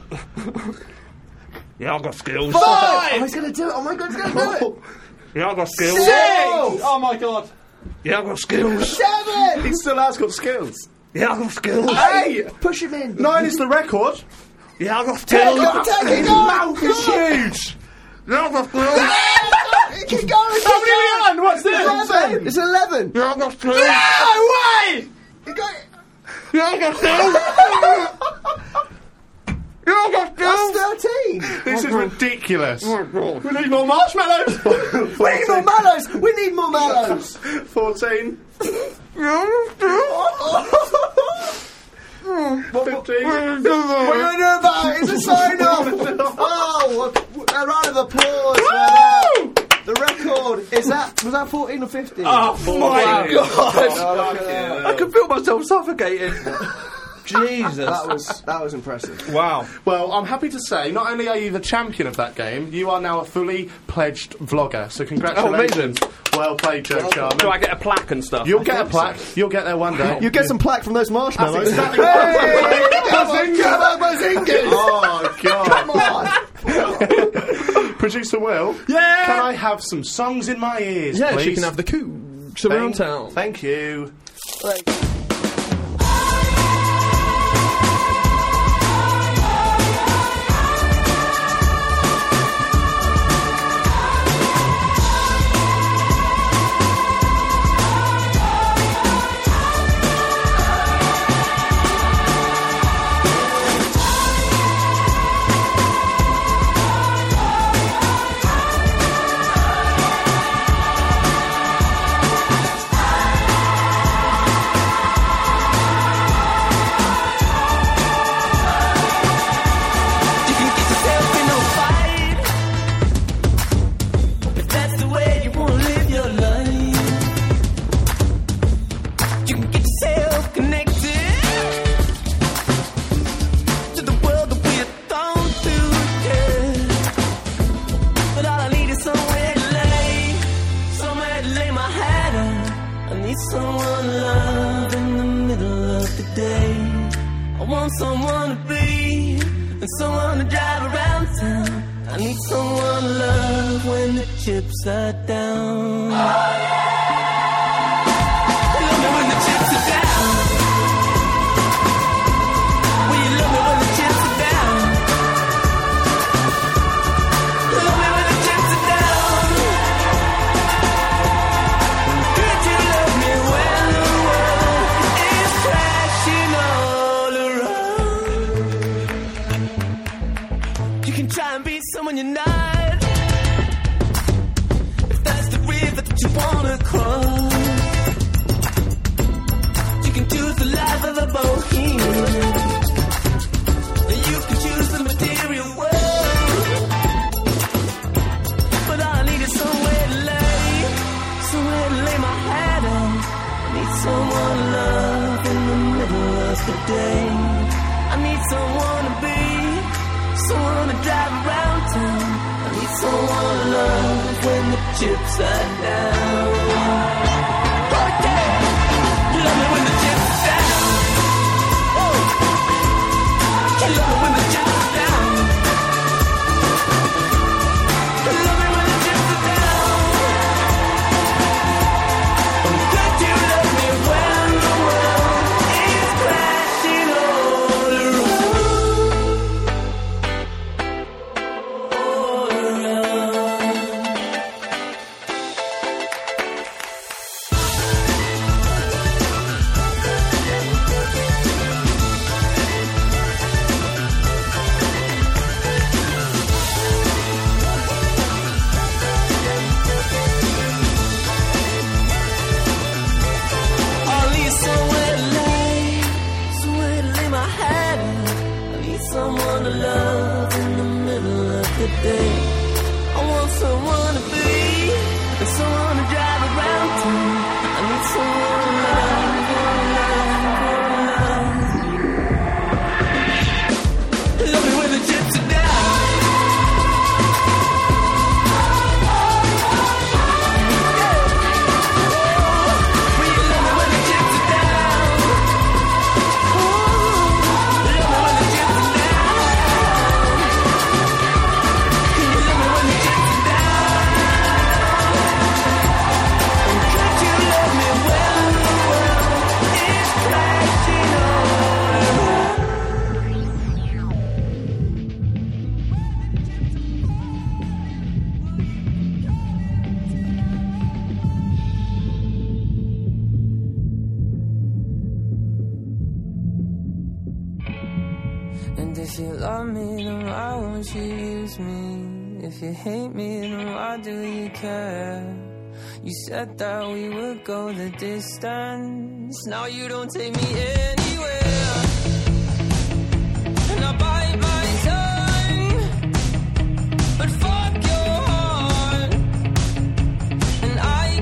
Yeah, I've got skills. 5. Oh, he's going to do it. Oh my God, he's going to do it. Yeah, I've got skills. 6. Oh my God. Yeah, I've got skills. 7. He still has got skills. Yeah, I've got skills. 8. Push him in. 9 is the record. Yeah, I've got 10. skills. His mouth is huge. Yeah, I've got skills. Keep going. How many are we on? What's this? 11. It's 11. Yeah, I've got skills. No way. You got it. That's 13. This is ridiculous. We need more marshmallows. We need more mallows. We need more mallows. 14. 15. What are you going to do about it? It's a sign-off. Oh, a round of applause for that. The record was that 14 or 15? Oh my God! God. I can feel myself suffocating. Jesus, that was impressive. Wow. Well, I'm happy to say, not only are you the champion of that game, you are now a fully pledged vlogger. So congratulations. Well played, Joe Charman. Do I get a plaque and stuff? You'll get a plaque. You'll get there one day. You get some plaque from those marshmallows. That's exactly Bazingas! Oh God! Come on. Producer Will. Yeah. Can I have some songs in my ears, Yeah, please? she can have the Cougs around town. Thank you. Someone to be and someone to drive around town. I need someone to love when the chips are down. Love me when the chips are down. Will you love me when the chips are down? Love me when the chips are down. Could you love me when the world is crashing all around? You can try and be someone you're not. If that's the river that you wanna cross, you can choose the life of a bohemian. You can choose the material world. But all I need is somewhere to lay my head out. I need someone to love in the middle of the day. I need someone to be, someone to drive around town. I need someone to love when the chips are down. Okay. Love me when the chips are down. Woo. You love me when the chips are down. Love me when the chips are down. Could you love me when the world is crashing all I need somewhere to lay my head. I need someone to love in the middle of the day. I want someone to be and someone to drive around town. I need someone to love. Love me when the chips are down. Will you love me when the chips are down? Love me when the chips are down. Can you love love me, then why won't you use me? If you hate me, then why do you care? You said that we would go the distance. Now you don't take me anywhere. And I bite my tongue, but fuck your heart. And I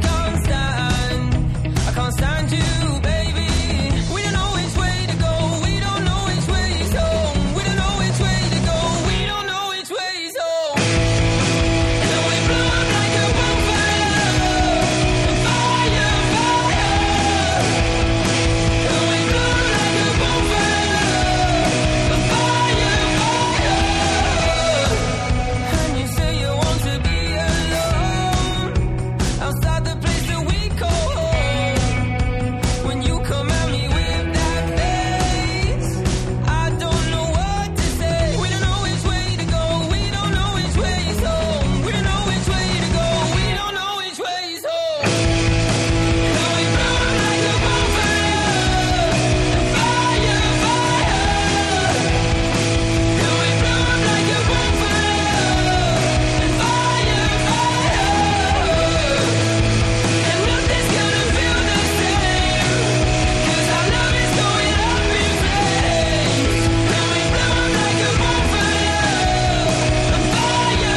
can't stand you, baby. We don't know which way to go. We don't know which way is home. We don't know which way to go. We don't know which way is home. And we blow up like a bonfire. Fire, fire. And we blow up like a bonfire. Fire, fire. And you say you want to be alone outside the place that we call home. When you come at me with that face, I don't know what to say. We don't know which way to go. We don't know which way is home. We don't know which way to go. We don't know which way is home. Now we blow up like a bonfire. Fire, fire. Now we blow up like a bonfire. Fire, fire. And nothing's gonna feel the same. 'Cause our love is going up in flames. Now we blow up like a bonfire. Fire,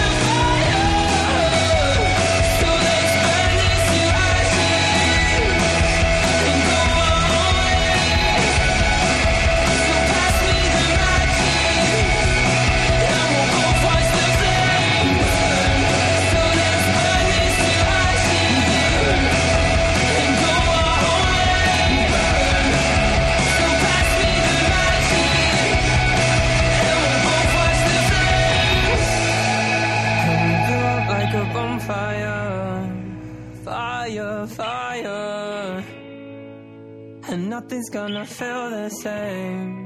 fire. So let's burn this to ashes and go our way. So pass me the matches and we'll go fight the flames. So let's burn this to ashes and go our way. So pass me the matches and we'll go fight the flames. And we blow up like a bonfire, fire, fire. And nothing's gonna feel the same.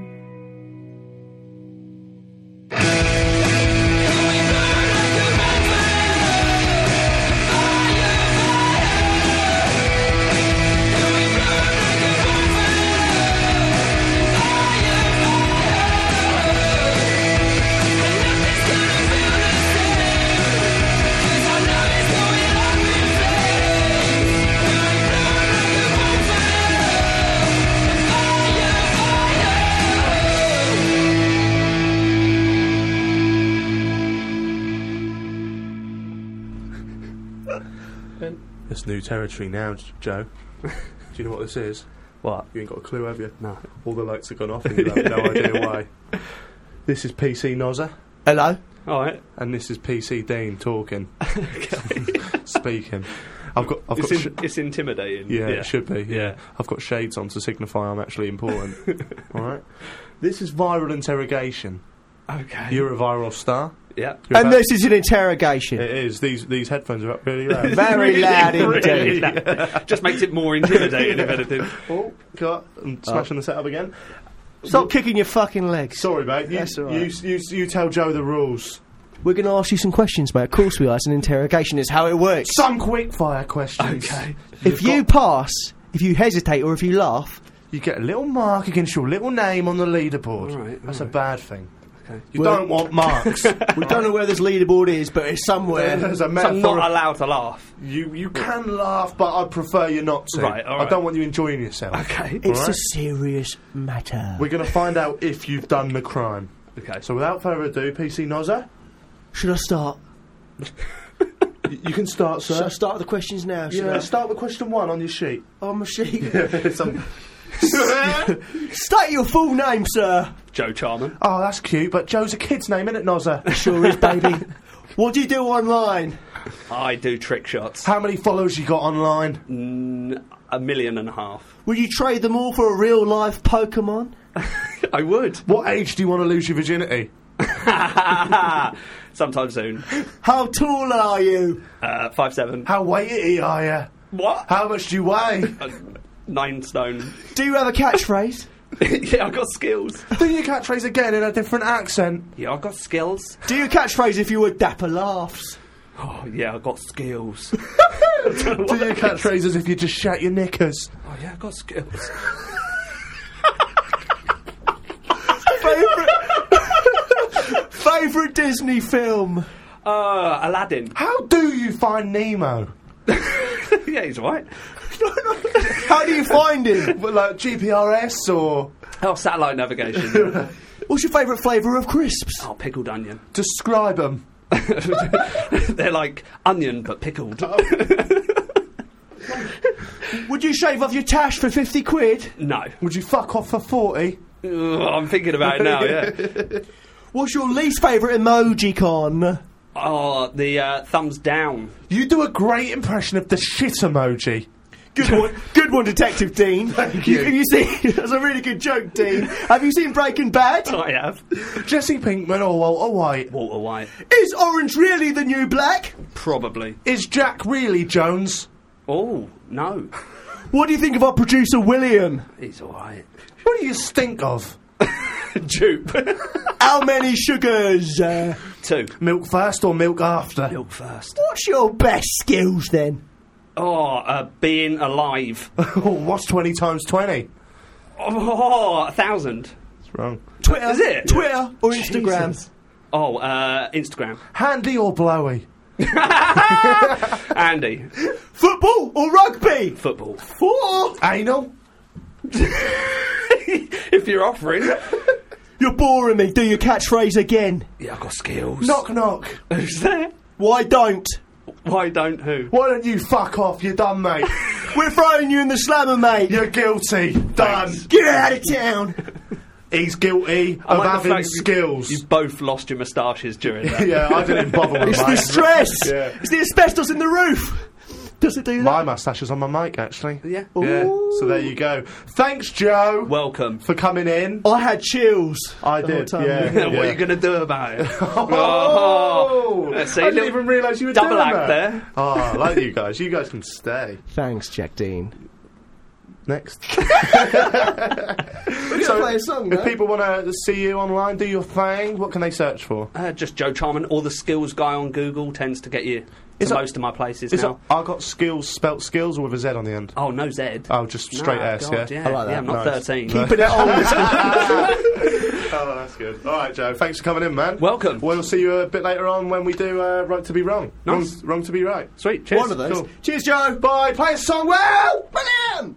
It's new territory now, Joe. Do you know what this is? What? You ain't got a clue, have you? No. All the lights have gone off and you have no idea why. This is PC Nozza. Hello. Alright. And this is PC Dean talking. Speaking. It's intimidating. Yeah, it should be. Yeah. I've got shades on to signify I'm actually important. Alright? This is viral interrogation. Okay. You're a viral star. Yeah. And this is an interrogation. It is. These headphones are up really loud. Very loud indeed. Really loud. Just makes it more intimidating if anything. Oh, cut. I'm smashing the setup again. Stop kicking your fucking legs. Sorry, mate. That's all right. You tell Joe the rules. We're going to ask you some questions, mate. Of course we are. It's an interrogation. It's how it works. Some quick fire questions. Okay. If you pass, if you hesitate, or if you laugh, you get a little mark against your little name on the leaderboard. All right, That's a bad thing. Okay. You don't want marks. We don't know where this leaderboard is, but it's somewhere. There's a So I'm metaphor. not allowed to laugh. You can laugh, but I'd prefer you not to. Right, all right. I don't want you enjoying yourself. Okay. It's All right? a serious matter. We're going to find out if you've done the crime. Okay. So without further ado, PC Nozza, Should I start? you can start, sir. Should I start the questions now? Should Yeah, I? start with question 1 on your sheet. On my sheet. Some- State your full name, sir. Joe Charman. Oh, that's cute, but Joe's a kid's name, isn't it, Nozza? Sure is, baby. What do you do online? I do trick shots. How many followers you got online? 1.5 million. Would you trade them all for a real life Pokemon? I would. What age do you want to lose your virginity? Sometime soon. How tall are you? 5'7". How weighty are you? What? How much do you weigh? 9 stone. Do you have a catchphrase? Yeah, I've got skills. Do your catchphrase again in a different accent. Yeah, I've got skills. Do your catchphrase if you were Dapper Laughs? Oh, yeah, I've got skills. Do your catchphrase as if you just shat your knickers. Oh, yeah, I've got skills. favourite Disney film? Aladdin. How do you find Nemo? Yeah, he's right. How do you find him? Well, like GPRS or... Oh, satellite navigation. What's your favourite flavour of crisps? Oh, pickled onion. Describe them. They're like onion, but pickled. Would you shave off your tash for 50 quid? No. Would you fuck off for 40? I'm thinking about it now, yeah. What's your least favourite emoji, Con? Oh, the thumbs down. You do a great impression of the shit emoji. Good one, Detective Dean. Thank you. Have you seen? That's a really good joke, Dean. Have you seen Breaking Bad? I have. Jesse Pinkman or Walter White? Walter White. Is orange really the new black? Probably. Is Jack really Jones? Oh, no. What do you think of our producer, William? He's alright. What do you stink of? Jupe. How many sugars? 2. Milk first or milk after? Milk first. What's your best skills, then? Oh, being alive. What's 20 times 20? Oh, 1,000. It's wrong. Twitter. Is it? Twitter or Instagram? Jesus. Oh, Instagram. Handy or blowy? Andy. Football or rugby? Football. 4. Anal? If you're offering. You're boring me. Do your catchphrase again. Yeah, I've got skills. Knock knock. Who's there? Why don't? Why don't who? Why don't you fuck off? You're done, mate. We're throwing you in the slammer, mate. You're guilty. Done. Get out of town. He's guilty I of like the having fact skills. You both lost your moustaches during that. Yeah, I didn't bother with It's mine. the stress. Yeah. It's the asbestos in the roof. Does it do that? My moustache is on my mic, actually. Yeah. Yeah. So there you go. Thanks, Joe. Welcome. For coming in. I had chills. I the whole did, time. yeah. What are you going to do about it? Oh! Let's see, I didn't little even realise you were double doing act that. there. Oh, I like you guys. You guys can stay. Thanks, Jack Dean. Next. We're going to play a song, If no? people want to see you online, do your thing, what can they search for? Just Joe Charman or the skills guy on Google tends to get you to most of my places now. I got skills spelt skills or with a Z on the end? Oh, no Z. Oh, just straight Nah, S, God, yeah? I like that. I'm not Nice. 13. Keeping it old. Oh, that's good. All right, Joe. Thanks for coming in, man. Welcome. We'll see you a bit later on when we do Right to Be Wrong. Nice. Wrong to Be Right. Sweet. Cheers. One of those. Cool. Cheers, Joe. Bye. Play a song. Well, Brilliant.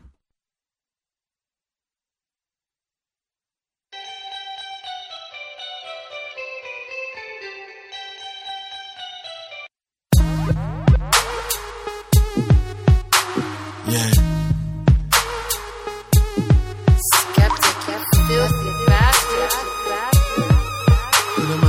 Yeah. Skeptic, you filthy bastard. The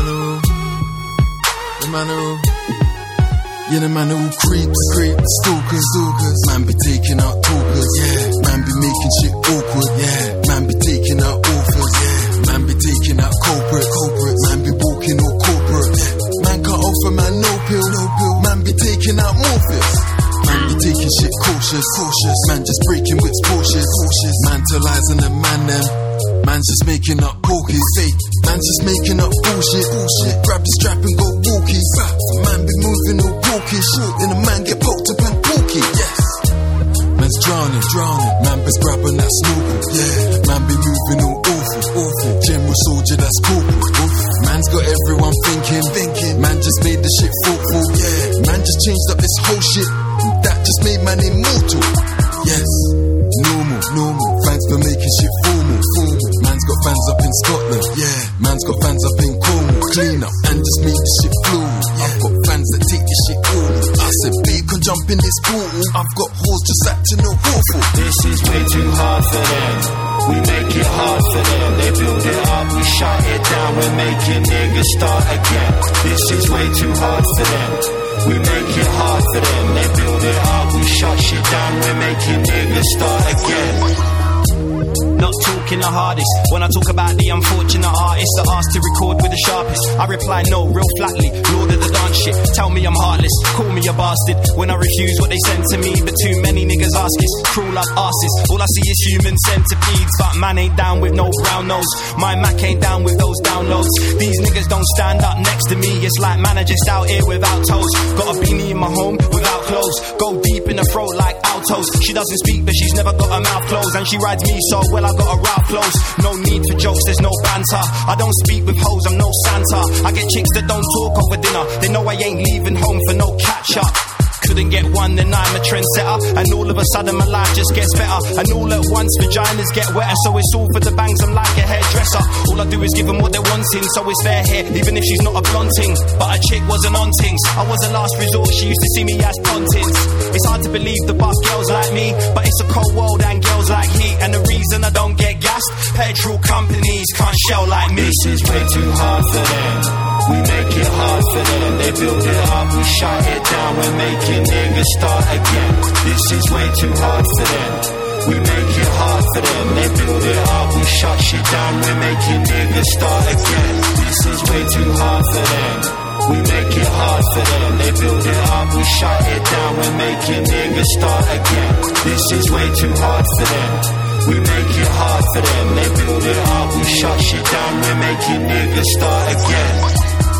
man who creeps, stalkers, man be taking out talkers, yeah. Man be making shit awkward, yeah. Man be taking out authors, yeah. Man be taking out culprits, man be walking all corporate, yeah. Man cut off a man, no pill, man be taking out Morpheus. Man be taking shit cautious, man just breaking whips cautious, mentalizing the man them. Man's just making up porkies, fake. Man's just making up bullshit. Grab the strap and go walkie. Man be moving all walkish. Then a man get poked up and porky. Yes. Man's drowning. Man be grabbing that snorkel. Yeah. Man be moving all awful. General soldier that's corporal. Man's got everyone thinking. Man just made the shit thoughtful. Yeah. Man just changed up this whole shit. And that just made man immortal. Yes. Normal. Thanks for making shit formal. Man's got fans up in Scotland. Yeah. Man's got fans up in Cornwall. Clean up and just make the shit floral. I've got fans that take this shit all. I said, babe, can jump in this portal. I've got whores just acting all awful. This is way too hard for them. We make it hard for them. They build it up, we shut it down. We're making niggas start again. This is way too hard for them. We make it hard for them. They build it up, we shut shit down. We're making niggas start again. Not talking the hardest. When I talk about the unfortunate artists that asked to record with the sharpest, I reply no, real flatly. Lord of the dance shit. Tell me I'm heartless, call me a bastard. When I refuse what they send to me, but too many niggas ask it. Cruel like arses. All I see is human centipedes, but man ain't down with no brown nose. My Mac ain't down with those downloads. These niggas don't stand up next to me. It's like man are just out here without toes. Got a beanie in my home without clothes. Go deep in the throat like out toast. She doesn't speak, but she's never got her mouth closed. And she rides me so well, I got her route close. No need for jokes, there's no banter. I don't speak with hoes, I'm no Santa. I get chicks that don't talk over dinner. They know I ain't leaving home for no catch up. Couldn't get one, then I'm a trendsetter. And all of a sudden my life just gets better. And all at once vaginas get wetter. So it's all for the bangs, I'm like a hairdresser. All I do is give them what they're wanting. So it's fair here, even if she's not a blunting. But a chick wasn't on things. I was a last resort, she used to see me as pontins. It's hard to believe the buff girls like me, but it's a cold world and girls like heat. And the reason I don't get gassed, petrol companies can't shell like me. This is way too hard for them. We make it hard for them. They build it up, we shut it down. We're making niggas start again. This is way too hard for them. We make it hard for them. They build it up, we shut shit down. We're making niggas start again. This is way too hard for them. We make it hard for them. They build it up, we shut it down. We're making niggas start again. This is way too hard for them. We make it hard for them. They build it up, we shut shit down. We're making niggas start again.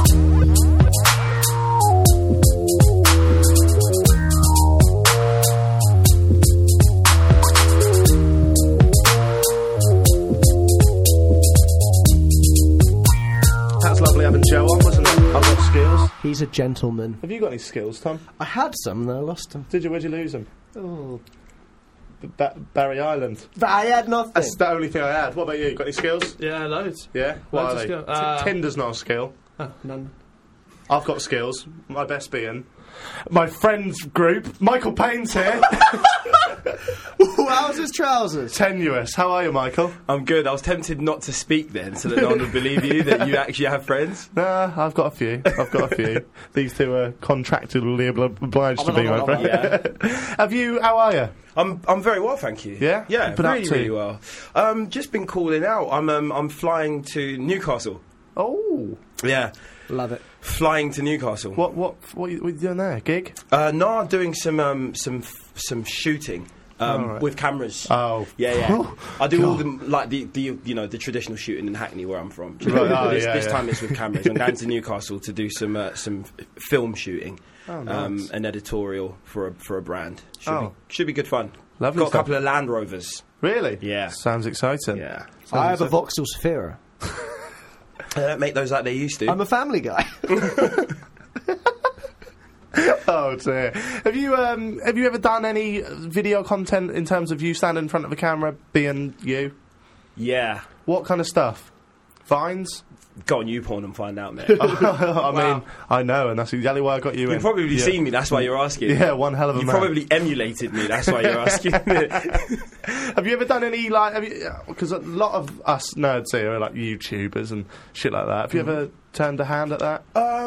Lovely having Joe on, wasn't it? I've got skills. He's a gentleman. Have you got any skills, Tom? I had some, and I lost them. Did you? Where'd you lose them? Oh. Barry Island. But I had nothing. That's the only thing I had. What about you? Got any skills? Yeah, loads. Yeah? What Loads are of they? skills. Tinder's not a skill. Oh, none. I've got skills. My best being my friends group. Michael Payne's here. How's his trousers? Tenuous. How are you, Michael? I'm good. I was tempted not to speak then, so that no one would believe you that you actually have friends. Nah, I've got a few. These two are contractually obliged to be my friends. Yeah. Have you? How are you? I'm very well, thank you. Yeah? Yeah, Been up really, to? really well. Just been calling out. I'm flying to Newcastle. Oh, yeah, love it. Flying to Newcastle. What are you doing there? Gig? No, I'm doing some shooting. Right. With cameras. Oh, yeah. I do all the traditional shooting in Hackney where I'm from. Right. This time it's with cameras. I'm going to Newcastle to do some film shooting. Oh, nice. An editorial for a brand. Should be good fun. Lovely. Got a couple of Land Rovers. Really? Yeah. Sounds exciting. Yeah. I have a Vauxhall Sephira. They don't make those like they used to. I'm a family guy. Oh dear. Have you ever done any video content in terms of you standing in front of a camera being you? Yeah. What kind of stuff? Vines? Go on YouPorn and find out, mate. I mean, I know, and that's exactly why I got you in. You've probably seen me, that's why you're asking. Yeah, one hell of a You man. probably emulated me, that's why you're asking. Have you ever done any, because a lot of us nerds here are like YouTubers and shit like that. Have you ever turned a hand at that?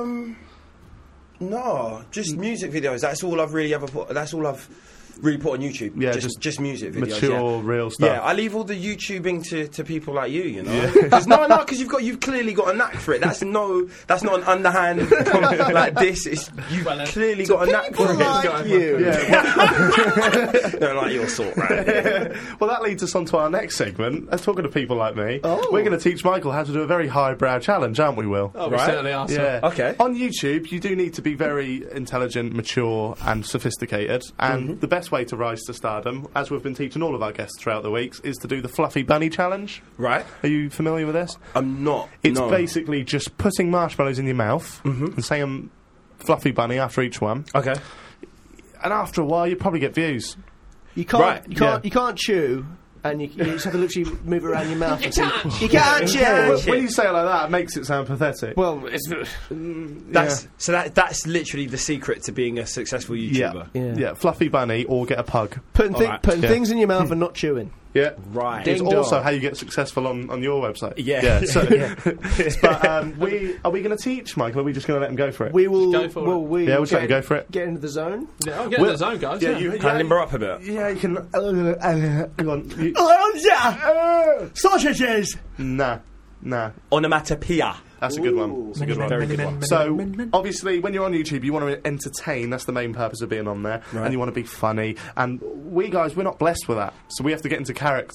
No, just music videos. That's all I've really put on YouTube. Yeah, just music videos. Mature, real stuff. Yeah, I leave all the YouTubing to people like you. You know, because you've clearly got a knack for it. That's not an underhand comment like this. You've clearly got a knack for it. Like you. Don't like your sort, right? Well, that leads us on to our next segment. As talking to people like me, we're going to teach Michael how to do a very highbrow challenge, aren't we, Will? Oh, we certainly are. Yeah. Okay. On YouTube, you do need to be very intelligent, mature, and sophisticated. And the best way to rise to stardom, as we've been teaching all of our guests throughout the weeks, is to do the Fluffy Bunny Challenge. Right. Are you familiar with this? I'm not. It's no. basically just putting marshmallows in your mouth and saying Fluffy Bunny after each one. Okay. And after a while, you probably get views. You can't chew. And you just have to literally move around your mouth and say, you can't chew. When you say it like that, it makes it sound pathetic. Well, it's... That's literally the secret to being a successful YouTuber. Yeah, Fluffy Bunny or get a pug. Putting things in your mouth and not chewing. Yeah, right. It's also how you get successful on your website. Yeah. So, but are we going to teach, Michael? Or are we just going to let him go for it? We will go for it. We'll just let him go for it. Get into the zone. Yeah, I'll get in the zone, guys. Yeah, Yeah. Can I limber up a bit? Yeah, you can. Go on. Sausages. Nah. Onomatopoeia. That's a good one. That's a good one. Very good one. So, obviously, when you're on YouTube, you want to entertain. That's the main purpose of being on there. Right. And you want to be funny. And we guys, we're not blessed with that. So we have to get into character.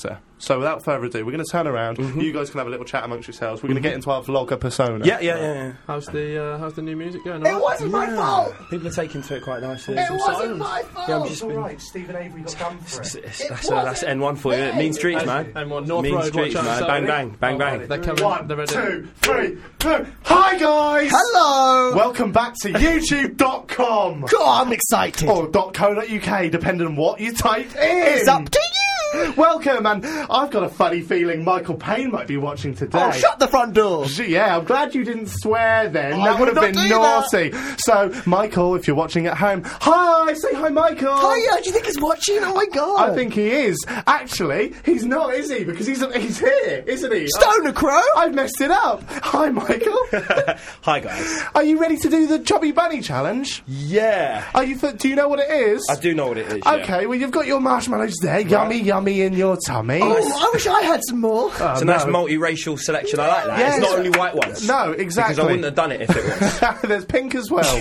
So without further ado, we're going to turn around. You guys can have a little chat amongst yourselves. We're going to get into our vlogger persona. Yeah. How's the new music going? It wasn't my fault. People are taking to it quite nicely. It wasn't my fault. Yeah, I'm just Alright, Stephen Avery got done for it. That's N1 for you. Mean Streets, man. M1 North Mean Road, Streets, watch out, man. sorry. Bang, bang. They're coming. 1, They're ready. 2, 3, 4. Hi guys! Hello. Welcome back to YouTube.com. God, I'm excited. Or .co.uk, depending on what you type in. It's up to you. Welcome, and I've got a funny feeling Michael Payne might be watching today. Oh, shut the front door. Yeah, I'm glad you didn't swear then. I That would have would been not do naughty. So, Michael, if you're watching at home, hi! Say hi, Michael! Hiya, do you think he's watching? Oh my god. I think he is. Actually, he's not, is he? Because he's here, isn't he? Stoner Crow? I've messed it up. Hi, Michael. Hi, guys. Are you ready to do the Chubby Bunny Challenge? Yeah. Do you know what it is? I do know what it is, yeah. Okay, well, you've got your marshmallows there. Yummy, yummy in your tummy. Oh, I wish I had some more. It's a nice multiracial selection. I like that. Yes. It's not only white ones. No, exactly. Because I wouldn't have done it if it was. There's pink as well.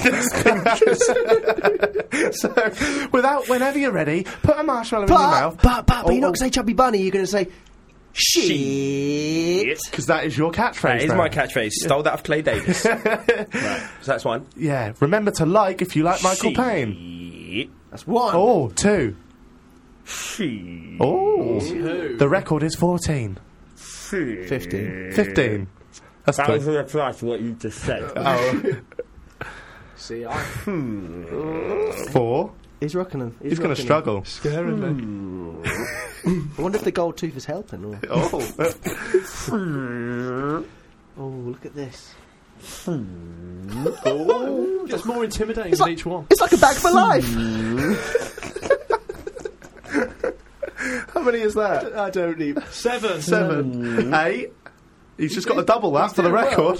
So, whenever you're ready, put a marshmallow in your mouth. But you're not going to say Chubby Bunny, you're going to say shit. Because that is your catchphrase. That is now. my catchphrase. Stole that of Clay Davis. Right. So that's one. Yeah. Remember to like if you like Michael Payne. That's one. Oh, 2. Oh. 2. The record is 14. 15. 15. That's that good. was a reply to what you just said. Oh. See, 4. He's rocking them. He's going to struggle. Scaring me. I wonder if the gold tooth is helping. Or... Oh, look at this. Oh, gets more intimidating than each one. It's like a bag for life. How many is that? I don't even. 7. 8. He's just got to double that for the record.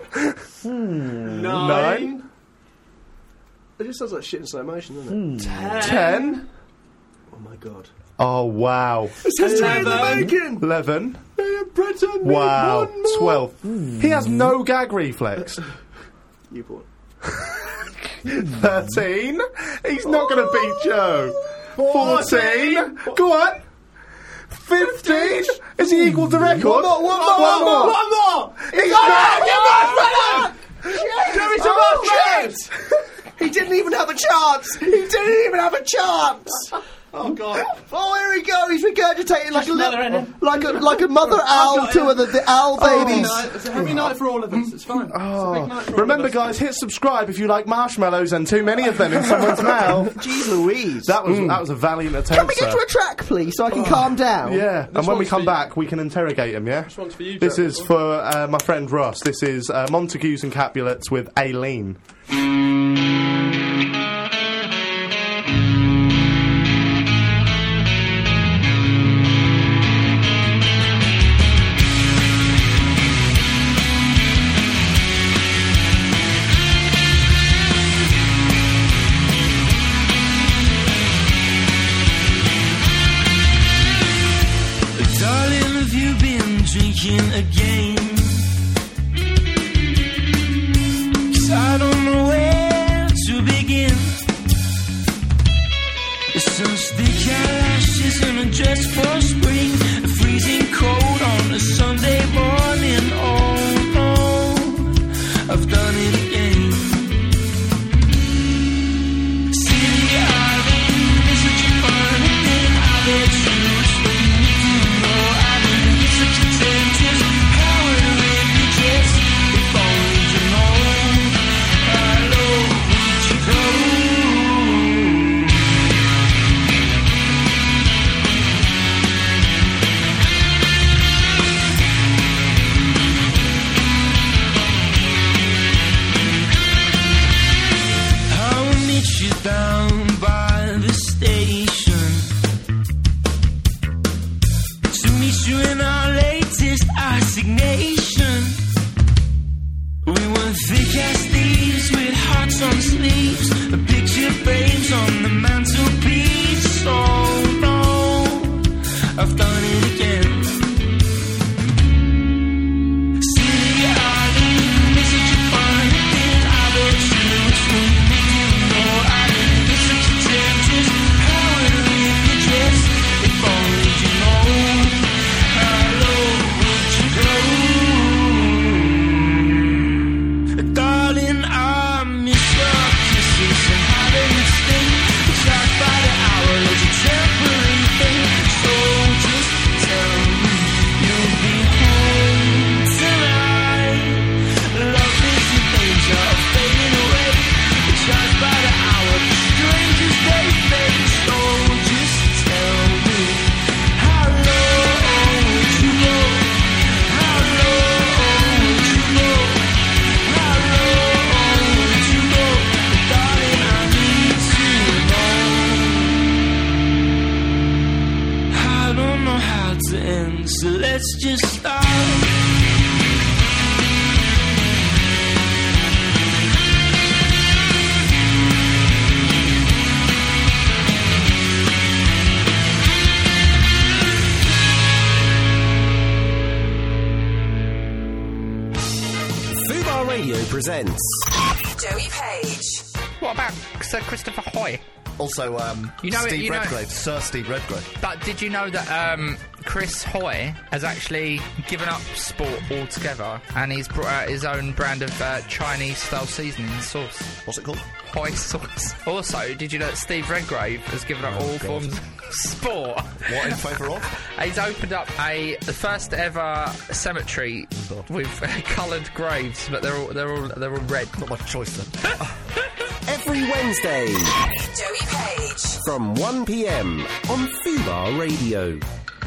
9. It just sounds like shit in slow motion, doesn't it? 10. Oh my god. Oh, wow. It's history in the making. 11. Britain, Wow. 12. He has no gag reflex. You bought. 13. He's not going to beat Joe. 14. Go on. 15. Is he equal to record? One more. He's got it. Shit! He didn't even have a chance. Oh god. Oh, here we go. He's regurgitating like a mother owl to the owl babies. It's a heavy night for all of us. It's fine. Remember, guys, hit subscribe if you like marshmallows and too many of them in someone's mouth. Jeez Louise. That was a valiant attempt. Can we get to a track, please, so I can calm down? Yeah, and when we come back, we can interrogate him, yeah? This one's for you, This Joe. is for my friend Ross. This is Montagues and Capulets with Aileen. Darling, have you been drinking again? 'Cause I don't know where to begin. Such thick eyelashes and a dress for spring, a freezing cold on a Sunday morning. Oh no, I've done it again. Silly Irene is such a funny thing. I bet you it's what you need to know. I mean, it's such a temptress. How would I really guess if only you know? Hello, where'd you go? I'll meet you down by the station to meet you in our latest assignation. We were thick as thieves with hearts on sleeves, picture frames on the mantelpiece. Oh no, I've done it again. Silly Irene is such a funny thing. I bet you it's what you need to know. I mean, it's such a temptress. How would I really dress if only you know? presents Joey Page. What about Sir Christopher Hoy? Also, You know it- Steve you know- Redgrave, Sir Steve Redgrave. But did you know that Chris Hoy has actually given up sport altogether and he's brought out his own brand of Chinese-style seasoning sauce? What's it called? Hoy sauce. Also, did you know that Steve Redgrave has given up all forms of sport? What in favour of? He's opened up the first ever cemetery with coloured graves, but they're all red. Not much choice then. every Wednesday Joey Page. from 1 p.m. on Fubar Radio.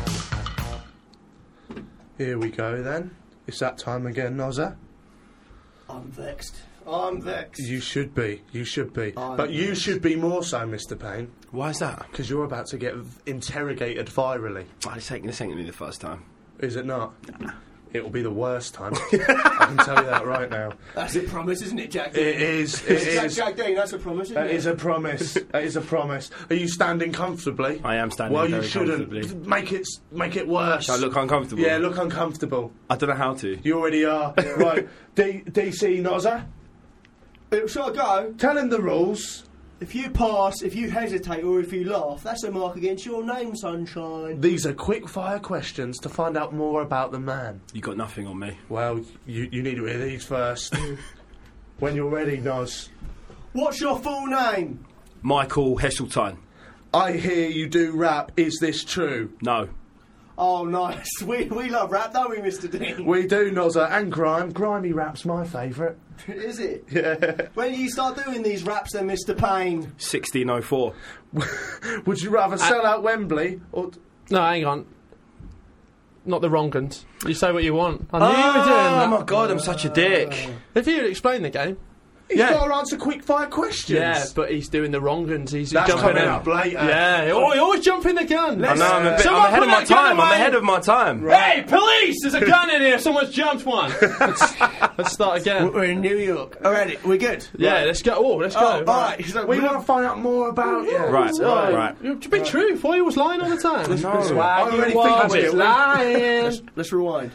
Here we go then. It's that time again, Nozza. I'm vexed. I'm vexed. You should be. You should be. I'm But you vexed. should be more so, Mr. Payne. Why is that? Because you're about to get interrogated virally. Oh, this ain't gonna be the first time. Is it not? It will be the worst time. I can tell you that right now. That's a promise, isn't it, Jack? It is. It is. Jack Dean, that's a promise, isn't That it? is a promise. That is a promise. Are you standing comfortably? I am standing Well, very you shouldn't. comfortably. Make it worse. Shall I look uncomfortable? Yeah, look uncomfortable. I don't know how to. You already are. Right. DC Nozza, Shall I go? tell him the rules. If you pass, if you hesitate, or if you laugh, that's a mark against your name, sunshine. These are quick fire questions to find out more about the man. You got nothing on me. Well, you need to hear these first. When you're ready, Noz. What's your full name? Michael Heseltine. I hear you do rap. Is this true? No. Oh, nice. We love rap, don't we, Mr. Dean? We do, Nozza, and grime. Grimy rap's my favourite. Is it? Yeah. When do you start doing these raps then, Mr. Payne? 1604. Would you rather sell out Wembley or... No, hang on. Not the wrong ones. You say what you want. I knew you were doing Oh that. my god, I'm such a dick. If you'd explain the game. He's got to answer quick fire questions. Yeah, but he's doing the wrong ones. He's That's jumping coming in. up later. Yeah, oh, he always jumping the gun. I know, I'm ahead Someone of put my that gun time. I'm away. ahead of my time. Hey, police! There's a gun in here. Someone's jumped one. Let's start again. We're in New York. Already, we're good. Yeah, let's go. Oh, let's go. Oh, alright. So We want to find out more about you. Right. To be true, Foy was lying all the time. No. I already think I was did. lying. Let's rewind.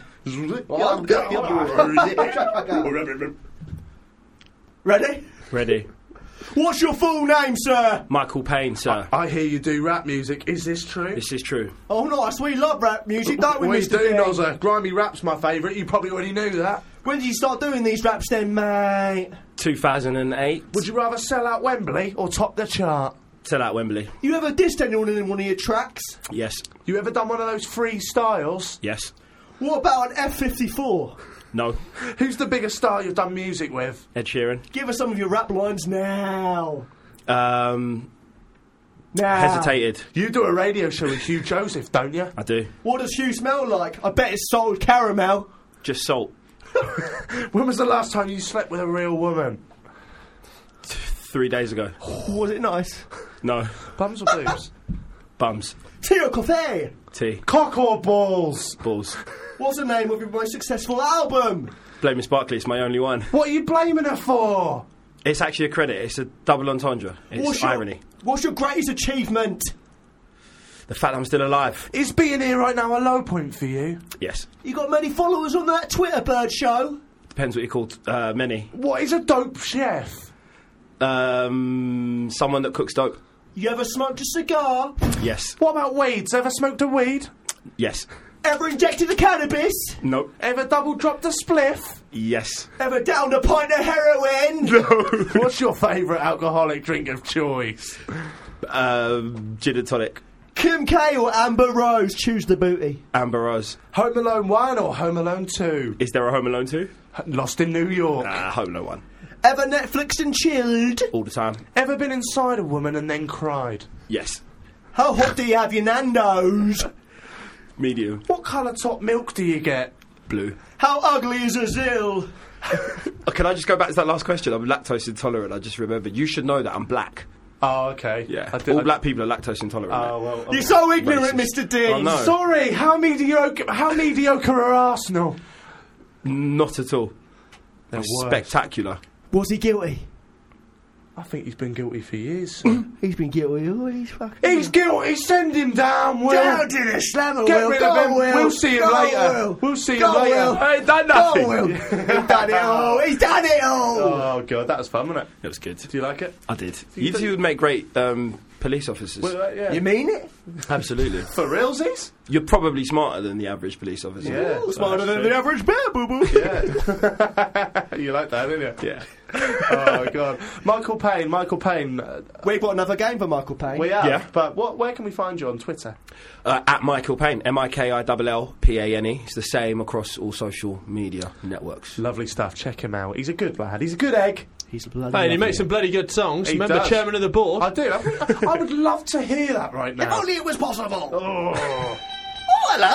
Ready? Ready. What's your full name, sir? Michael Payne, sir. I hear you do rap music. Is this true? This is true. Oh, nice. We love rap music, don't we, We Mr. do, Dean? Nozza. Grimy rap's my favourite. You probably already knew that. When did you start doing these raps then, mate? 2008. Would you rather sell out Wembley or top the chart? Sell out Wembley. You ever dissed anyone in one of your tracks? Yes. You ever done one of those freestyles? Yes. What about an F-54? No. Who's the biggest star you've done music with? Ed Sheeran. Give us some of your rap lines now. Now. Hesitated. You do a radio show with Hugh Joseph, don't you? I do. What does Hugh smell like? I bet it's salted caramel. Just salt. When was the last time you slept with a real woman? 3 days ago. Was it nice? No. Bums or boobs? Bums. Tea or coffee? Tea. Cock or balls? Balls. What's the name of your most successful album? Blame Sparkley, it's my only one. What are you blaming her for? It's actually a credit. It's a double entendre. It's irony. What's your greatest achievement? The fact I'm still alive. Is being here right now a low point for you? Yes. You got many followers on that Twitter bird show? Depends what you call many. What is a dope chef? Someone that cooks dope. You ever smoked a cigar? Yes. What about weeds? Ever smoked a weed? Yes. Ever injected a cannabis? Nope. Ever double dropped a spliff? Yes. Ever downed a pint of heroin? No. What's your favourite alcoholic drink of choice? Gin and tonic. Kim K or Amber Rose? Choose the booty. Amber Rose. Home Alone 1 or Home Alone 2? Is there a Home Alone 2? Lost in New York. Home Alone 1. Ever Netflixed and chilled? All the time. Ever been inside a woman and then cried? Yes. How hot do you have your Nando's? Medium. What colour top milk do you get? Blue. How ugly is a Zill? Can I just go back to that last question? I'm lactose intolerant, I just remembered. You should know that I'm black. Oh, okay. Yeah. All black people are lactose intolerant. Oh, well. You're so ignorant, Racist. Mr. Dean. I know. Sorry, how mediocre are Arsenal? Not at all. They're The worst. spectacular. Was he guilty? I think he's been guilty for years. He's been guilty. Oh, he's fucking. He's guilty. Send him down, Will. Down to the slammer, Get Will. rid Go, of him. Will. We'll see him Go, later. Will. We'll see Go, him later. Will. I ain't done nothing. Go, Will. He's done it all. He's done it all. Oh god, that was fun, wasn't it? It was good. Do you like it? I did. You two would make great police officers. Well, yeah. You mean it? Absolutely. For realsies? You're probably smarter than the average police officer. Yeah. Ooh, smarter than the average bear, boo-boo. Yeah. You like that, didn't you? Yeah. Oh god. Michael Payne. We've got another game for Michael Payne. We have. Yeah. But where can we find you on Twitter? At Michael Payne, MIKILLPANE. It's the same across all social media networks. Lovely stuff. Check him out. He's a good lad. He's a good egg. He's bloody. Hey, and he lovely. makes some bloody good songs. He Remember, does. chairman of the board. I do. I would love to hear that right now. If only it was possible. Oh. Oh, hello.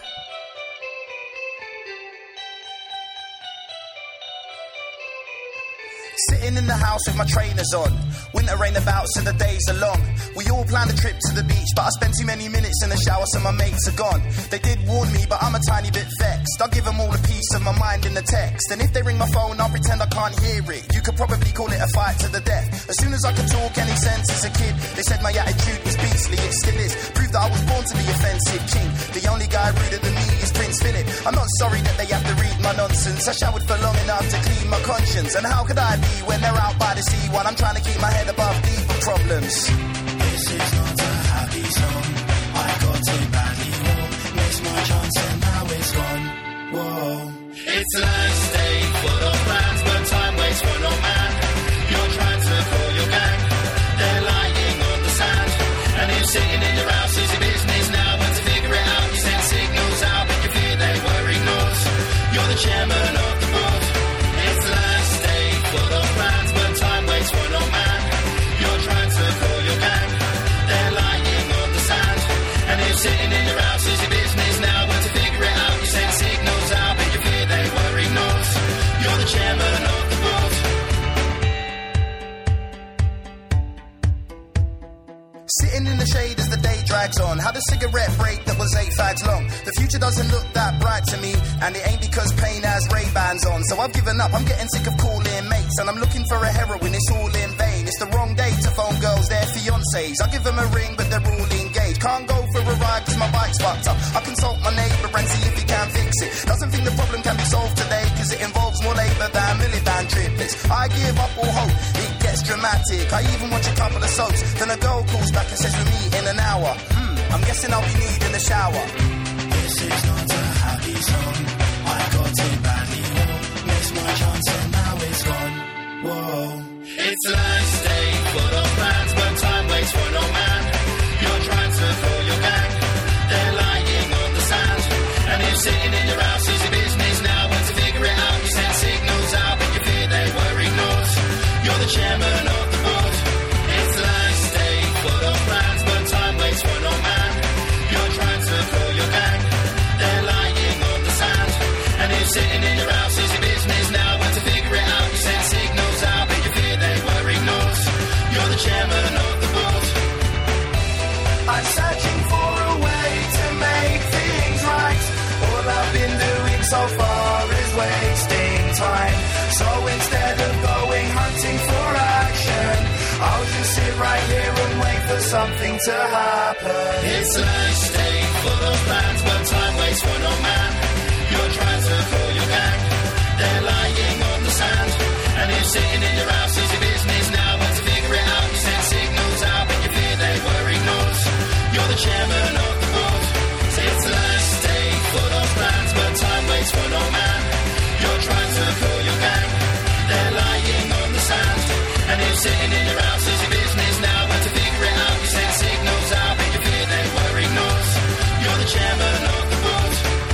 Sitting in the house with my trainers on. Winter rain about, so the days are long. We all planned a trip to the beach, but I spent too many minutes in the shower, so my mates are gone. They did warn me, but I'm a tiny bit vexed. I'll give them all a piece of my mind in the text. And if they ring my phone, I'll pretend I can't hear it. You could probably call it a fight to the death. As soon as I could talk any sense as a kid, they said my attitude was beastly, it still is. Proved that I was born to be offensive king. The only guy ruder than me is Prince Philip. I'm not sorry that they have to read my nonsense. I showered for long enough to clean my conscience. And how could I be when they're out by the sea while I'm trying to keep my head above deeper problems? This is not a happy song. I got too badly wrong. Missed my chance and now it's gone. Whoa. It's a nice day full of plans, but time waits for no man. You're trying to call your gang. They're lying on the sand. And you're sitting in your house, is your business now. But to figure it out, you send signals out, but you fear they were ignored. You're the chairman of the board. It's the last day full of plans, but time waits for no man. You're trying to call your gang. They're lying on the sand. And you're sitting in your house, is your business now. But to figure it out, you send signals out, but you fear they were ignored. You're the chairman of the board. Sitting in the shade as the day drags on. Had a cigarette break that was 8 fags long. The future doesn't look that bright to me, and it ain't because Payne has Ray-Bans on. So I've given up, I'm getting sick of calling mates, and I'm looking for a heroine, it's all in vain. It's the wrong day to phone girls, their fiancés. I give them a ring, but they're all engaged. Can't go for a ride cause my bike's fucked up. I consult my neighbour and see if he can fix it. Doesn't think the problem can be solved today, cause it involves more labour than Milliband triplets. I give up all hope, it gets dramatic. I even watch a couple of soaps, then a girl calls back and says we'll meet in an hour. I'm guessing I'll be needing a shower. This is not a happy song. I got too badly wrong. Missed my chance and now it's gone. Whoa. It's a nice day full of plans, but time waits for no man. You're trying to call your gang. They're lying on the sand. And you're sitting in your house, is your business now. But to figure it out, you send signals out, but you fear they were ignored. You're the chairman of the board. It's a nice day full of plans, but time waits for no man. You're trying to call your gang. They're lying on the sand. And you're sitting in your house, is your business now. But to figure it out, you send signals out, but you fear they were ignored. You're the chairman of the board. I'm searching for a way to make things right. All I've been doing so far is wasting time. So instead of going hunting for action, I'll just sit right here and wait for something to happen. It's a nice day full of plans, but time waits for no man. You're trying to call your gang. They're lying on the sand. And you're sitting in your house, is your business now. But to figure it out, you send signals out, but you fear they were ignored. You're the chairman of the board. It's the last day full of plans, but time waits for no man. You're trying to call your gang. They're lying on the sand. And you're sitting in your house, is your business now. But to figure it out, you send signals out, but you fear they were ignored. You're the chairman of the board.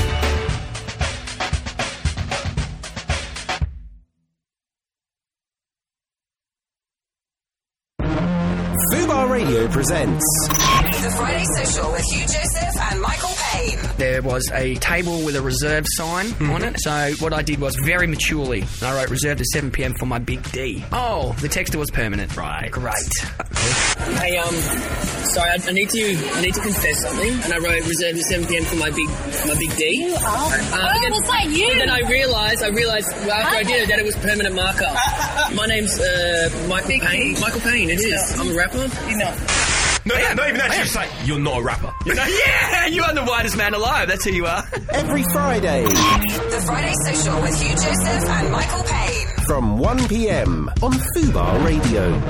Fubar Radio presents The Friday Social with Hugh Joseph and Michael Payne. There was a table with a reserve sign on it. So what I did was very maturely, I wrote reserved at 7 p.m. for my big D. Oh, the texter was permanent. Right. Great. Michael. Hey, sorry, I need to confess something, and I wrote reserved at 7 p.m. for my big D. Was that you? And then I realised well, after I did it that it was permanent marker. My name's Michael Payne. Michael Payne. It is. I'm a rapper. No, not even that. Just like you're not a rapper. Yeah, you are the widest man alive. That's who you are. Every Friday The Friday Social with Hugh Joseph and Michael Payne. from 1 p.m. on Fubar Radio.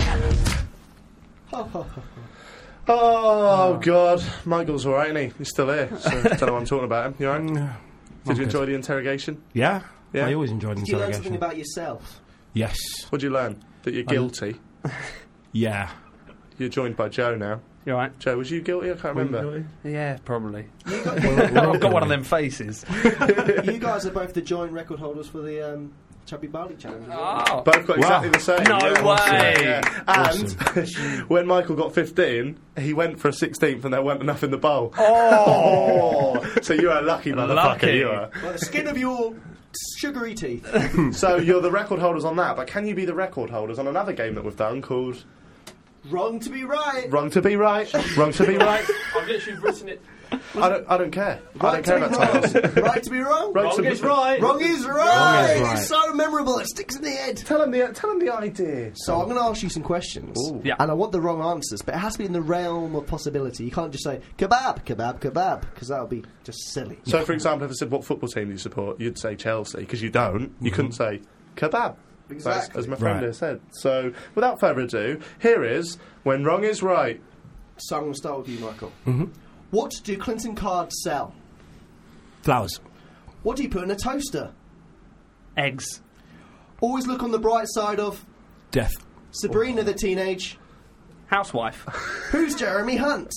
Oh, God. Michael's alright, isn't he? He's still here. So don't know what I'm talking about him. You alright? Did you enjoy the interrogation? Yeah. Yeah? I always enjoyed Did you learn interrogation. something about yourself? Yes. What did you learn? That you're guilty? Yeah. You're joined by Joe now. You alright? Joe, was you guilty? I can't remember. Yeah, probably. I've got one of them faces. You guys are both the joint record holders for the Chubby Barley Challenge. Oh. Both got exactly the same. No way. Yeah. And when Michael got 15, he went for a 16th and there weren't enough in the bowl. Oh! So you are a lucky motherfucker, Lucky. you are. By the skin of your sugary teeth. So you're the record holders on that, but can you be the record holders on another game that we've done called Wrong to be right. Wrong to be Right? Wrong to be Right? I've literally written it. I don't care. Right I don't care to be about titles. Right to be wrong. Right to be right. Wrong is right. Wrong is right. It's so memorable. It sticks in the head. Tell him the idea. So I'm going to ask you some questions, Yeah. and I want the wrong answers, but it has to be in the realm of possibility. You can't just say kebab, kebab, kebab, because that would be just silly. So, for example, if I said what football team do you support, you'd say Chelsea because you don't. You couldn't say kebab. Exactly. As my friend Right. here said. So, without further ado, here is When Wrong Is Right. So I'm going to start with you, Michael. Mm-hmm. What do Clinton cards sell? Flowers. What do you put in a toaster? Eggs. Always look on the bright side of Death. Sabrina the Teenage. Housewife. Who's Jeremy Hunt?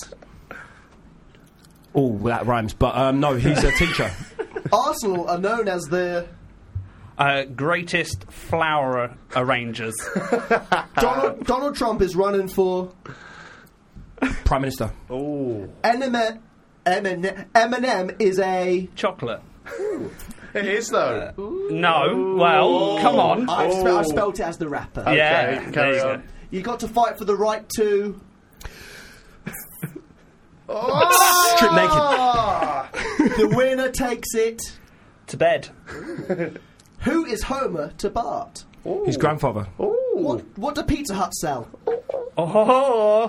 Oh, that rhymes. But no, he's a teacher. Arsenal are known as the Greatest flower arrangers. Donald Trump is running for Prime Minister. Oh. Eminem is a Chocolate. It is, though. No. Well, come on. I spelt it as the rapper. Okay, Yeah, carry there you on. go. You got to fight for the right to Strip naked. the winner takes it. To bed. Who is Homer to Bart? His grandfather. What do Pizza Hut sell? Oh.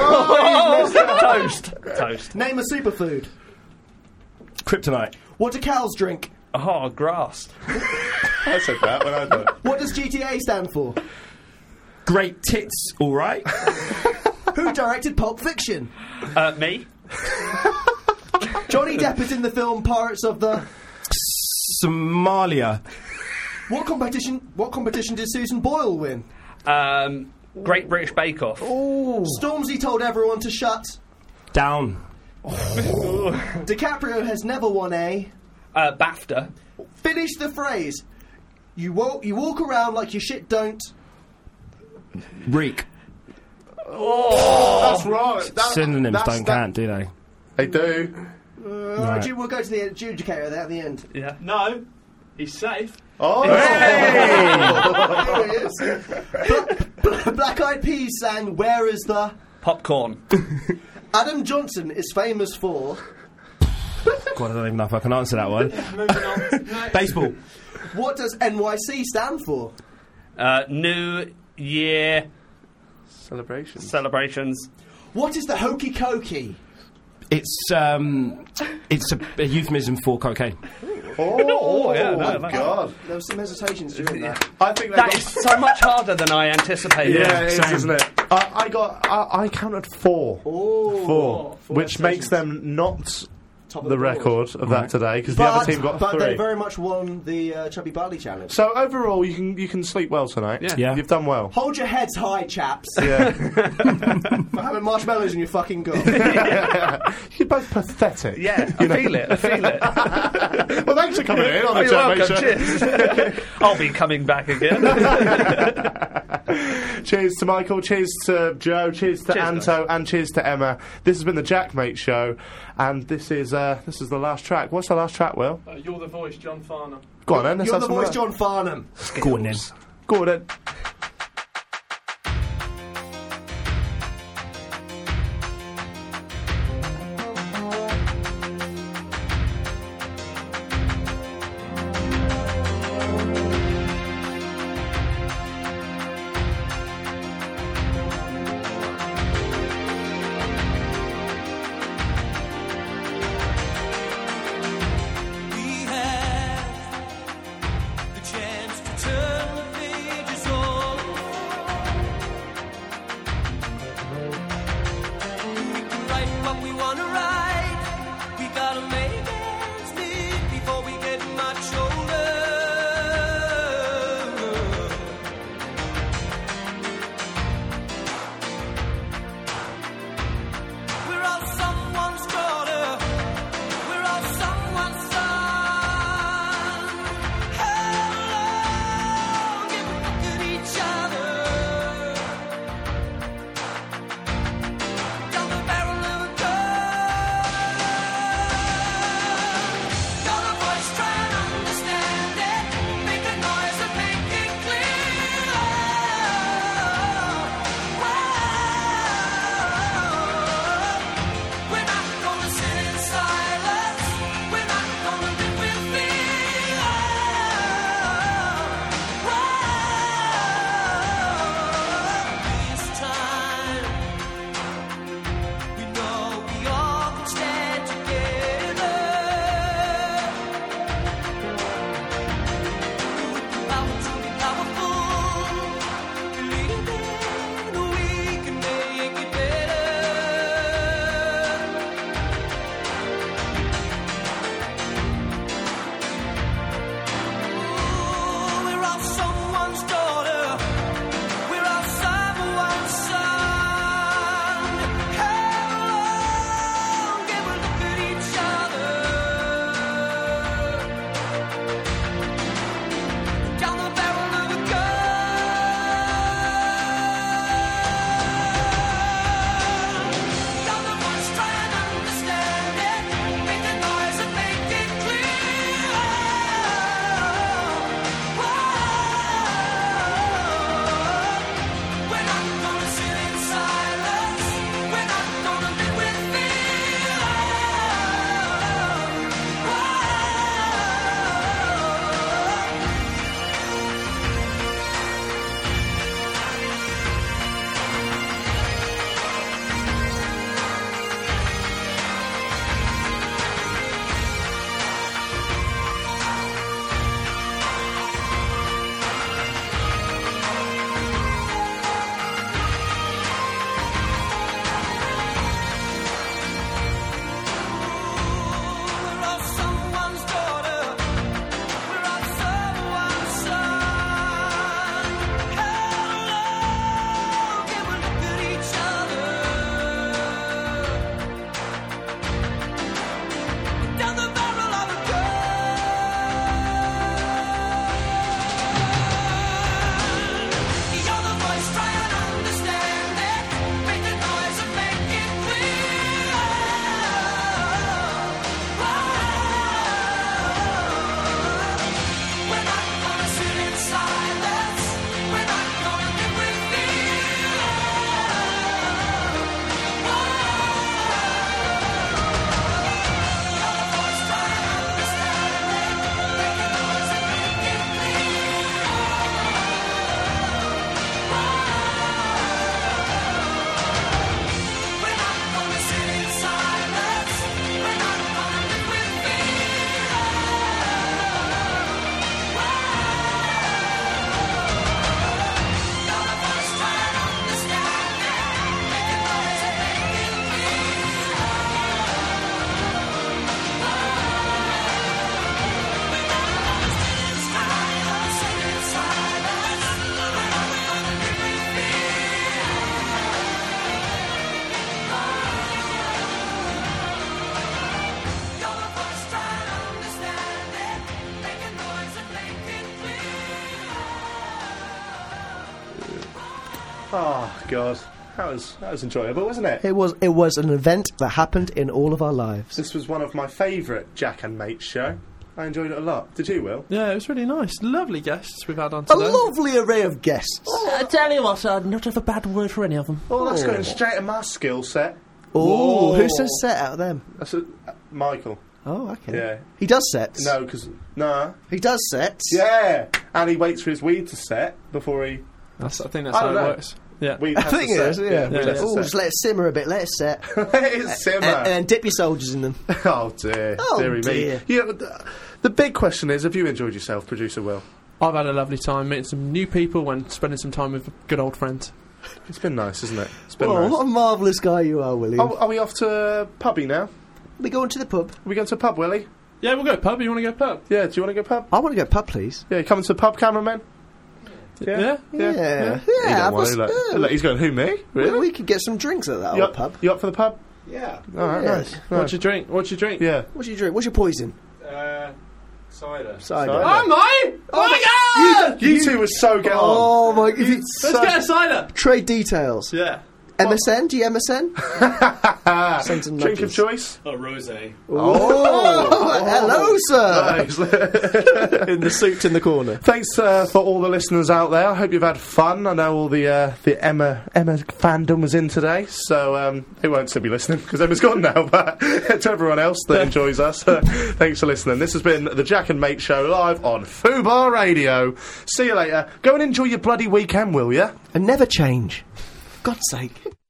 Toast. Name a superfood. Kryptonite. What do cows drink? Oh, grass. I said that when I did. What does GTA stand for? Great tits, alright? Who directed Pulp Fiction? Me. Johnny Depp is in the film Pirates of the... Somalia. What competition did Susan Boyle win? Great British Bake Off. Stormzy told everyone to shut. Down. DiCaprio has never won a... BAFTA. Finish the phrase. You walk around like your shit don't... Reek. That's right. Synonyms don't count, do they? They do. Right. We'll go to the adjudicator there at the end. Yeah. No, he's safe. Oh! Here he is. Black Eyed Peas sang Where Is the... Popcorn. Adam Johnson is famous for... God, I don't even know if I can answer that one. Moving on. Baseball. What does NYC stand for? New Year celebrations. What is the hokey cokey? It's a euphemism for cocaine. Oh, yeah, my no, God. There were some hesitations during that. I think That is so much harder than I anticipated. Yeah, it is, isn't it? I counted four. Four. Which makes them not the record of that today, because the other team got but three. they very much won the Chubby Barley Challenge. So overall, you can sleep well tonight. Yeah. You've done well. Hold your heads high, chaps. Yeah. For having marshmallows in your fucking gob. You're both pathetic. Yeah, I feel it. Well, thanks for coming in on the You're Chat welcome, Show. cheers. I'll be coming back again. Cheers to Michael, cheers to Joe, cheers to Anto, and cheers to Emma. This has been the Jackmate Show, and this is the last track. What's the last track, Will? You're the voice, John Farnham. Go on then. let's You're have the some voice, of that. John Farnham. Go on then. Go on then. write what we wanna write. We gotta make ends meet before we get much older. We're all someone's daughter. We're all someone's son. How long can we look at each other? Down the barrel of a gun. Got a voice, try and understand it. Make a noise and make it clear. We're not gonna sit in silence. We're not gonna live with fear. This time, we know we all can stand together. Truly powerful, believing we can make it better. We're all someone's daughter. We're all someone's son. How long can we look at each other? Down the barrel of a gun. Got the voice, try and understand it. Make a noise and make it clear. We're not gonna sit in silence. We're not gonna live with fear. We're all someone's daughter. We're all someone's son. How long can we look at each other? Down the barrel of a gun. You're the voice, try and understand it. Make the noise and make it clear. We're not gonna sit in silence. We're not gonna live with fear. You're the voice, try and understand it. Make the noise and make it clear. We're not gonna sit in silence. We're not gonna live with Oh God, that was enjoyable, wasn't it? It was an event that happened in all of our lives. This was one of my favourite Jack and Mate show. I enjoyed it a lot. Did you, Will? Yeah, it was really nice. Lovely guests we've had on A today. lovely array of guests. I tell you what, I'd not have a bad word for any of them. Oh, that's going straight to my skill set. Oh, Whoa. who says set out of them? That's Michael. Oh, okay. Yeah. He does sets. No, because he does sets. Yeah, and he waits for his weed to set before he. I think that's how it works. Yeah, weed I has to think it set. is. Yeah. weed has to Oh, set. just let it simmer a bit. Let it set. Let it simmer. And then dip your soldiers in them. Oh dear, Oh, dearie dear. me. Yeah, the big question is: have you enjoyed yourself, producer Will? I've had a lovely time meeting some new people and spending some time with a good old friend. It's been nice, isn't it? It's been Oh, nice. what a marvellous guy you are, William. Are we off to pubby now? We going to the pub? Are we going to pub, Willie? Yeah, we'll go pub. You want to go pub? Yeah, do you want to go pub? I want to go pub, please. Yeah, you coming to the pub, cameraman? Yeah? Yeah. He don't I've want got- to, look. yeah. Look, he's going, who, me? Really? We could get some drinks at that You old up, pub. you up for the pub? Yeah. Alright, Yeah. nice. What's your drink? What's your drink? Yeah. What's your drink? What's your poison? Cider. Cider. Oh my! Oh my god! You two were so get on. Oh my! If you, Let's get a cider. trade details. Yeah. MSN? Do you MSN? Send some Drink of nudges. choice? Oh, rosé. Oh, hello, sir. Nice. In the suit in the corner. Thanks for all the listeners out there. I hope you've had fun. I know all the Emma fandom was in today, so they won't still be listening because Emma's gone now. But to everyone else that enjoys us, thanks for listening. This has been the Jack and Mate Show live on Fubar Radio. See you later. Go and enjoy your bloody weekend, will ya? And never change. For God's sake.